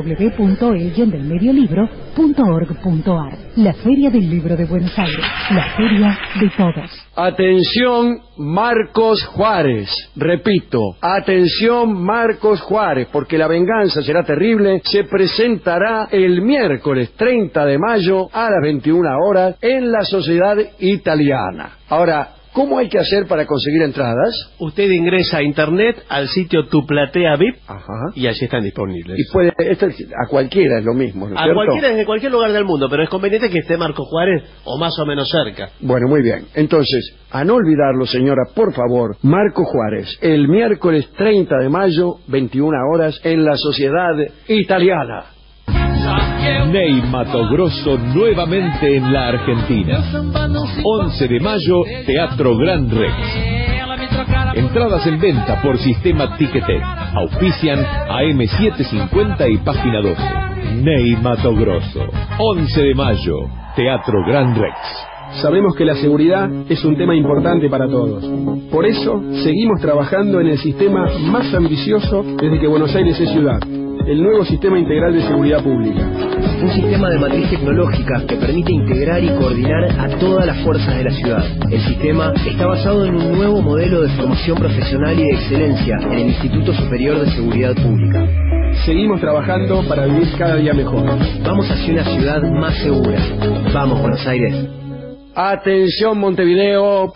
www.el-mediolibro.org.ar. La Feria del Libro de Buenos Aires, la feria de todos. Atención Marcos Juárez, repito, atención Marcos Juárez, porque la venganza será terrible, se presentará el miércoles 30 de mayo a las 21 horas en la Sociedad Italiana. Ahora, ¿cómo hay que hacer para conseguir entradas? Usted ingresa a internet al sitio Tu Platea VIP y allí están disponibles. Y puede, esto a cualquiera es lo mismo, ¿no es a cierto? cualquiera desde cualquier lugar del mundo, pero es conveniente que esté Marcos Juárez o más o menos cerca. Bueno, muy bien. Entonces, a no olvidarlo, señora, por favor, Marcos Juárez, el miércoles 30 de mayo, 21 horas, en la Sociedad Italiana. Ney Matogrosso nuevamente en la Argentina. 11 de mayo, Teatro Gran Rex. Entradas en venta por sistema Ticketek. Auspician AM750 y Página 12. Ney Matogrosso. 11 de mayo, Teatro Gran Rex. Sabemos que la seguridad es un tema importante para todos. Por eso, seguimos trabajando en el sistema más ambicioso desde que Buenos Aires es ciudad. El nuevo Sistema Integral de Seguridad Pública. Un sistema de matriz tecnológica que permite integrar y coordinar a todas las fuerzas de la ciudad. El sistema está basado en un nuevo modelo de formación profesional y de excelencia en el Instituto Superior de Seguridad Pública. Seguimos trabajando para vivir cada día mejor. Vamos hacia una ciudad más segura. Vamos, Buenos Aires. Atención Montevideo,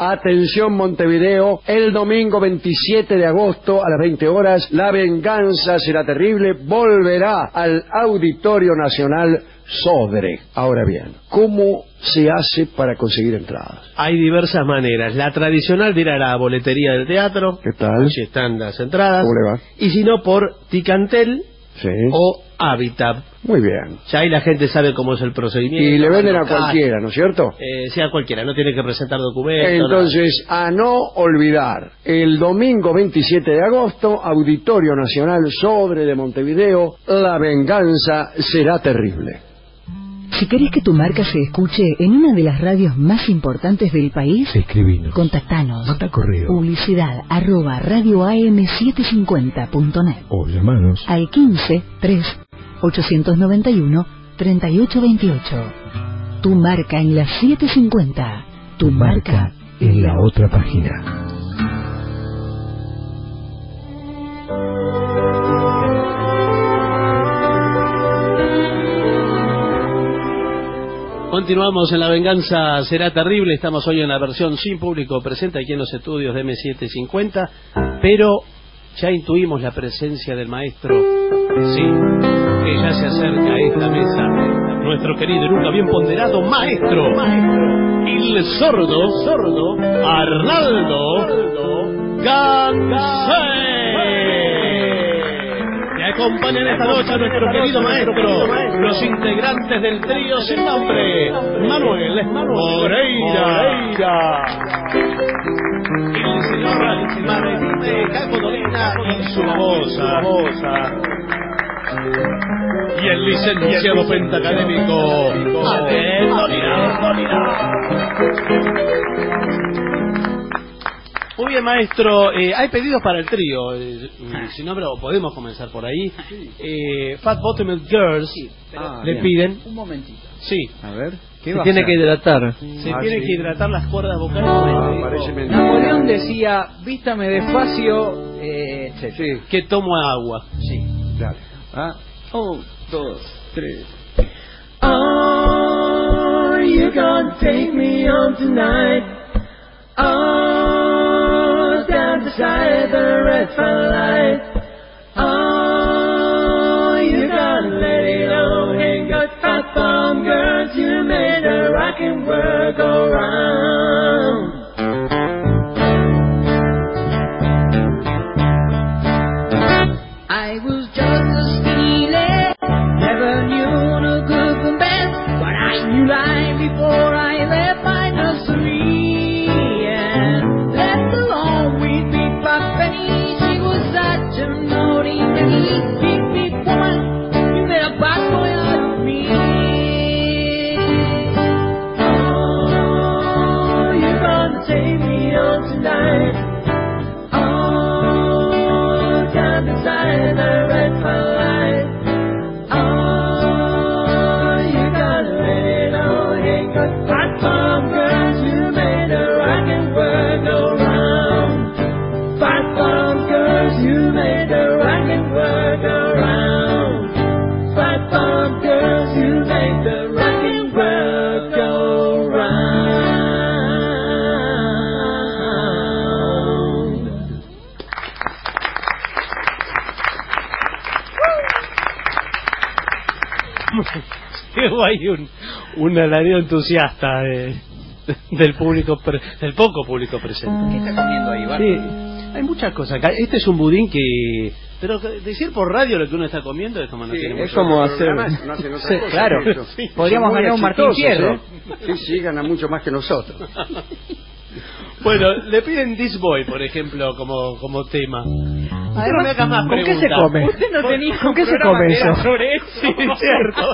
el domingo 27 de agosto a las 20 horas, la venganza será terrible, volverá al Auditorio Nacional Sodre. Ahora bien, ¿cómo se hace para conseguir entradas? Hay diversas maneras. La tradicional de ir a la boletería del teatro. ¿Qué tal? Allí están las entradas. ¿Cómo le va? Y si no, por Ticantel o Habitat. Muy bien. Ya ahí la gente sabe cómo es el procedimiento. Y le venden a cualquiera, ¿no es cierto? Sí, a cualquiera, no tiene que presentar documentos. Entonces, a no olvidar, el domingo 27 de agosto, Auditorio Nacional Sodre de Montevideo, la venganza será terrible. Si querés que tu marca se escuche en una de las radios más importantes del país, escribinos, contactanos. Manda correo. Publicidad @radioam750.net o llamanos al 15 3 891 3828. Tu marca en la 750. Tu marca en la otra página. Continuamos en La Venganza Será Terrible. Estamos hoy en la versión sin público presente aquí en los estudios de M750, pero ya intuimos la presencia del maestro, sí, que ya se acerca a esta mesa, nuestro querido y nunca bien ponderado maestro, el sordo Arnaldo Gansé. Y a acompañan esta noche a nuestro querido maestro, los integrantes del trío sin nombre, Manuel Moreira. El señor Martín Caco Dolina y su babosa. Y el licenciado pentacadémico Abel Dolina. Muy bien, maestro. Hay pedidos para el trío. Si no, pero podemos comenzar por ahí. Fat Bottomed Girls le piden. Un momentito. Sí. A ver. Se tiene que hidratar. Se tiene que hidratar las cuerdas vocales. Napoleón decía, vístame despacio, sí. Que tomo agua. Sí. Claro. 1, 2, 3. Are you gonna take me on tonight? Oh, down beside the red light. Oh, you gotta let it all hang. Got fat bomb girls, you made the rockin' world go round. I was just a stealing, never knew no good from bad, but I knew life before I left my nursery and left alone with Big Fat Penny. She was such a naughty big woman. You made a bad boy out of me. Oh, you're gonna take me on tonight. Beside the red light. Oh, you gotta let it all hang. Got fat bomb girls, you made a rockin' world go round. Fat bomb girls, you made a rockin' world go round. Fat bomb girls, you made the rockin' world go round. Hay un alareo entusiasta del público, del poco público presente. ¿Qué está comiendo ahí, Barco? Sí, hay muchas cosas acá. Este es un budín que... Pero decir por radio lo que uno está comiendo es como no tiene es como hacer... No hacen otra cosa, claro, sí. Podríamos ganar un Martín Fierro. Sí, gana mucho más que nosotros. Bueno, le piden This Boy, por ejemplo, como tema. Además, ¿con qué se come? Usted no tenía ¿Con qué se come eso? Sobre eso. Sí, es cierto.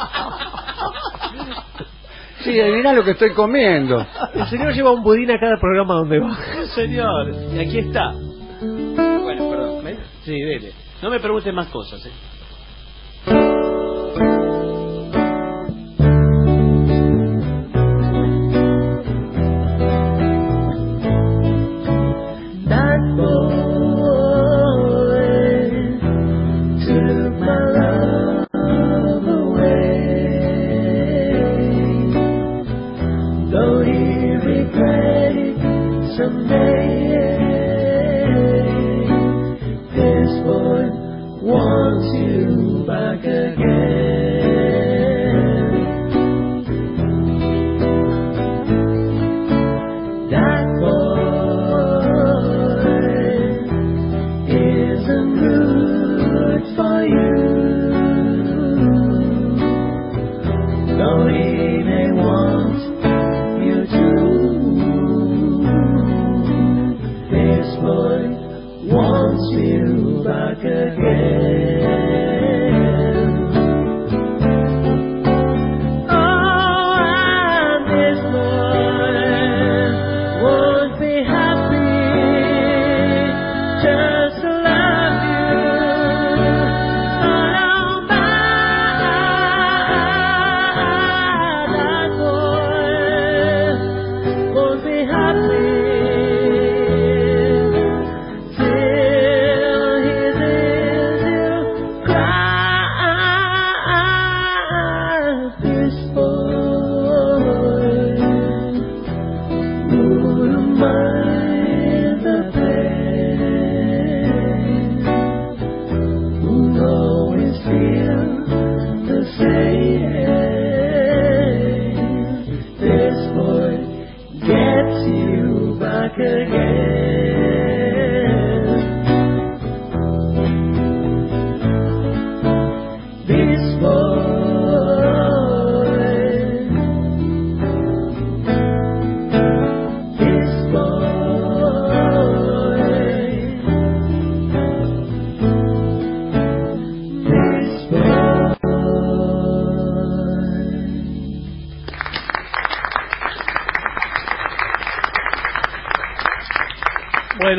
Sí, adivina lo que estoy comiendo. El señor lleva un budín a cada programa donde va. Señor, y aquí está. Bueno, perdón. Sí, dele. No me pregunte más cosas,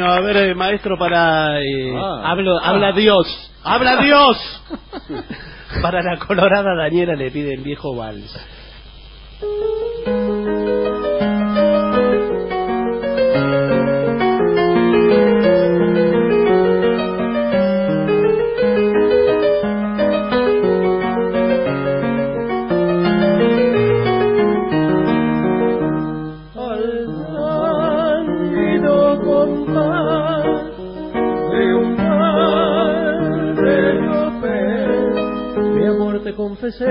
Bueno, a ver, maestro, para... habla Dios. ¡Habla Dios! Para la colorada Daniela le pide el viejo vals. Confesé,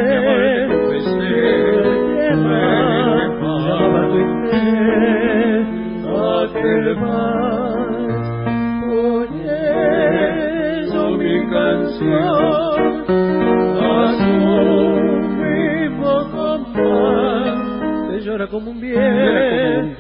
llamaba tu interés, aquel vals, por eso mi canción, a su mismo compás, te llora como un bien,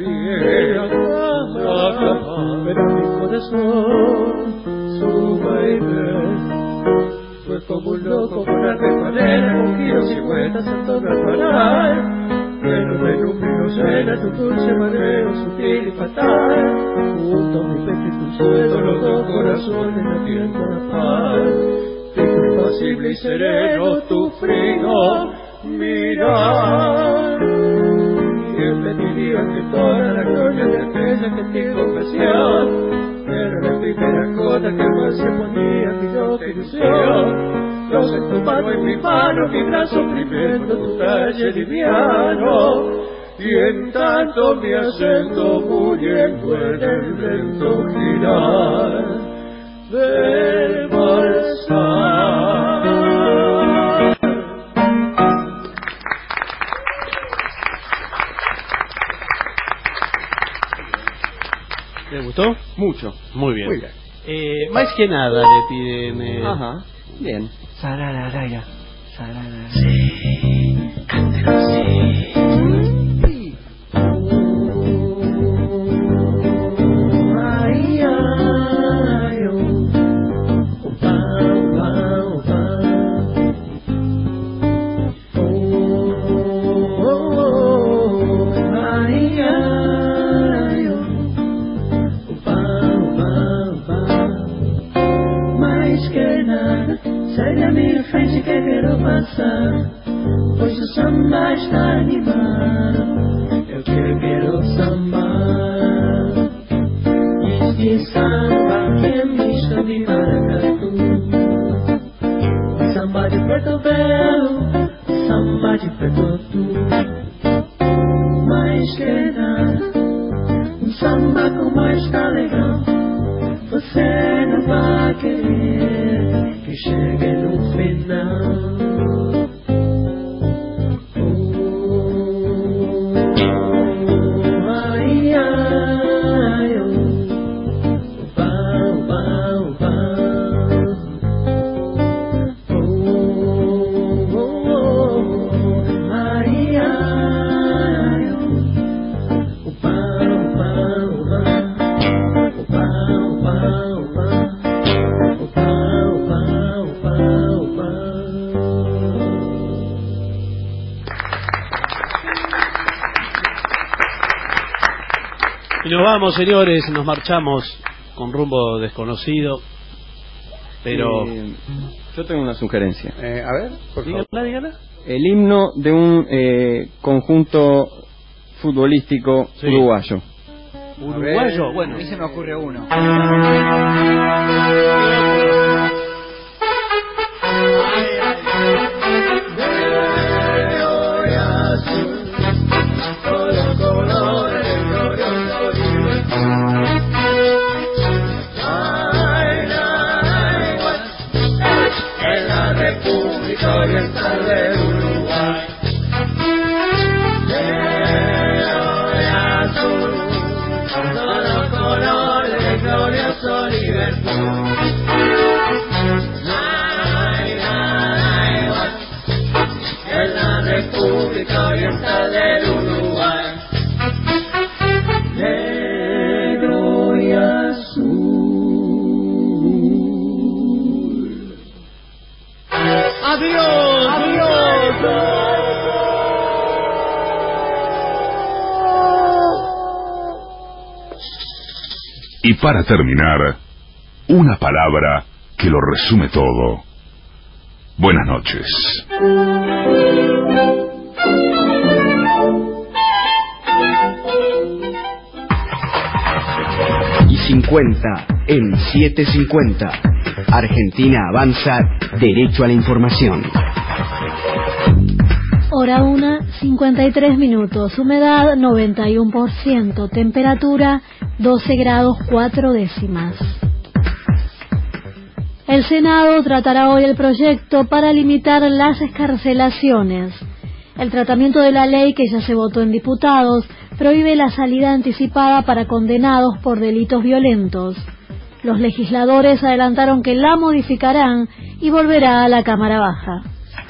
pero mi corazón, su baile, fue como un loco con la repanera, con giros y vueltas en torno al parar. Pero de lumino llena tu dulce mareo sutil y fatal. Junto a mi pecho y tu suelo, los dos corazones latiendo a paz. Fijo impasible y sereno tu frío mirar. ¿Quién me diría que toda la gloria de aquella que te confesión? Pero la primera cosa que más se ponía mi loca ilusión, los en tu mano y mi mano, mi brazo oprimiendo tu talle liviano, y en tanto mi acento muriendo en el lento girar del balsar. ¿Le gustó? Mucho. Muy bien. Muy bien. Más que nada le piden... Ajá, bien. Sarararaya, sararara. Sí, cántelo así. Ay, ay, oh, opa, opa, opa. Oh, oh, oh, ay, ay, oh, opa, opa, opa. Mais que nada, sai da minha frente que quero passar, pois o samba está animado, eu que quero sambar. Este samba que é misto de maracatu, samba de Porto Belo, samba de Pecotu. Mais que nada, samba como está legal, você não vai querer que chegue no final. Oh, ai, ai, oh, opa, opa, opa. Oh, oh, oh, ai, ai, oh, opa, opa, opa. Y nos vamos, señores, nos marchamos con rumbo desconocido, pero... yo tengo una sugerencia. A ver, por favor. Dígala. El himno de un conjunto futbolístico uruguayo. ¿Uruguayo? Bueno, a mí se me ocurre uno. En la República Oriental del Uruguay, de azul, todos los colores, glorioso libertad. En la República Oriental del Uruguay, negro y azul. ¡Adiós! ¡Adiós! Y para terminar, una palabra que lo resume todo. Buenas noches. 50 en 750. Argentina avanza derecho a la información. Hora 1, 53 minutos. Humedad 91%. Temperatura 12 grados 4 décimas. El Senado tratará hoy el proyecto para limitar las excarcelaciones. El tratamiento de la ley, que ya se votó en diputados, prohíbe la salida anticipada para condenados por delitos violentos. Los legisladores adelantaron que la modificarán y volverá a la Cámara Baja.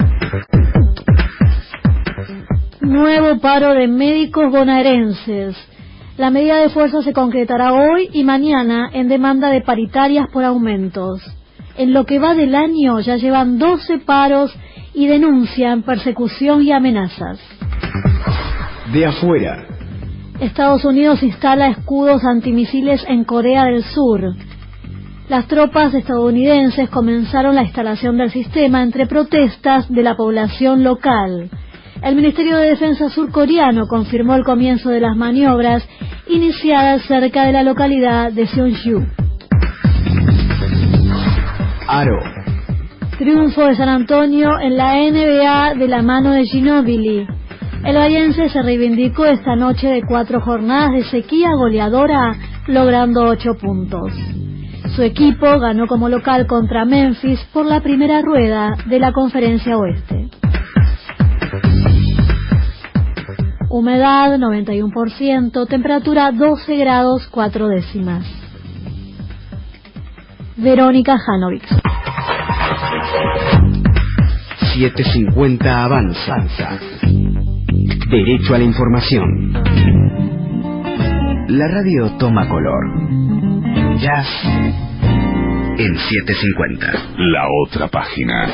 Nuevo paro de médicos bonaerenses. La medida de fuerza se concretará hoy y mañana en demanda de paritarias por aumentos. En lo que va del año ya llevan 12 paros y denuncian persecución y amenazas. De afuera. Estados Unidos instala escudos antimisiles en Corea del Sur. Las tropas estadounidenses comenzaron la instalación del sistema entre protestas de la población local. El Ministerio de Defensa surcoreano confirmó el comienzo de las maniobras iniciadas cerca de la localidad de Seonju. Aro. Triunfo de San Antonio en la NBA de la mano de Ginóbili. El bahiense se reivindicó esta noche de 4 jornadas de sequía goleadora, logrando 8 puntos. Su equipo ganó como local contra Memphis por la primera rueda de la Conferencia Oeste. Humedad 91%, temperatura 12 grados 4 décimas. Verónica Janovic. 750 avanza. Derecho a la información. La radio toma color. Jazz en 750. La otra página.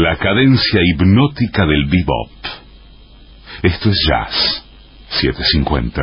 la cadencia hipnótica del bebop. Esto es Jazz 750.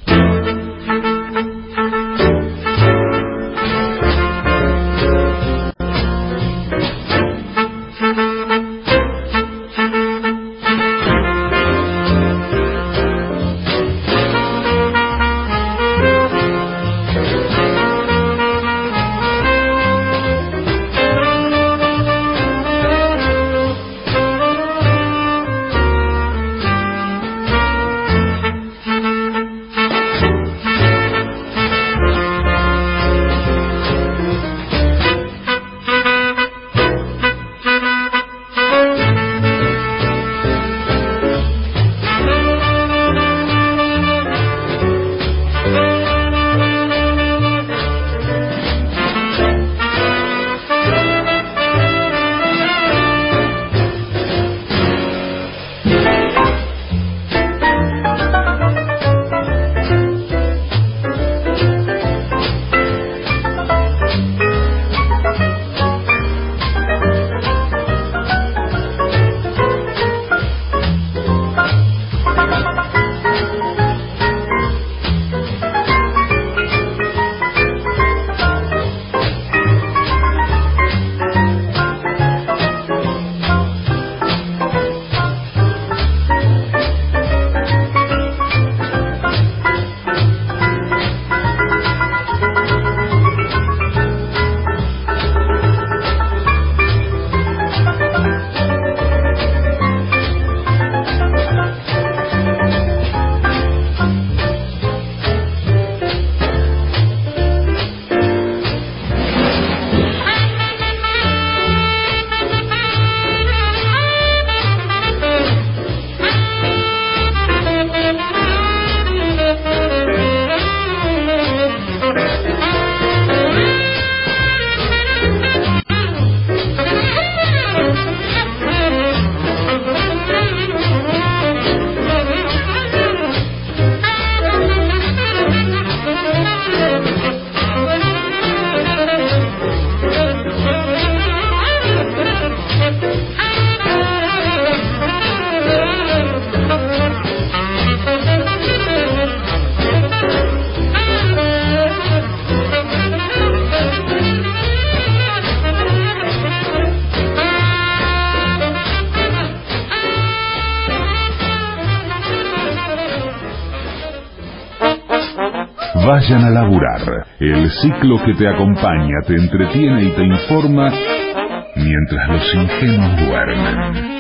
Vayan a laburar, el ciclo que te acompaña, te entretiene y te informa mientras los ingenuos duermen.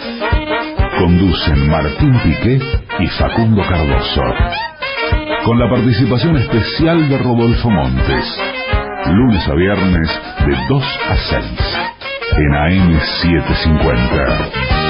Conducen Martín Piqué y Facundo Cardoso, con la participación especial de Rodolfo Montes, lunes a viernes de 2 a 6 en AM 750.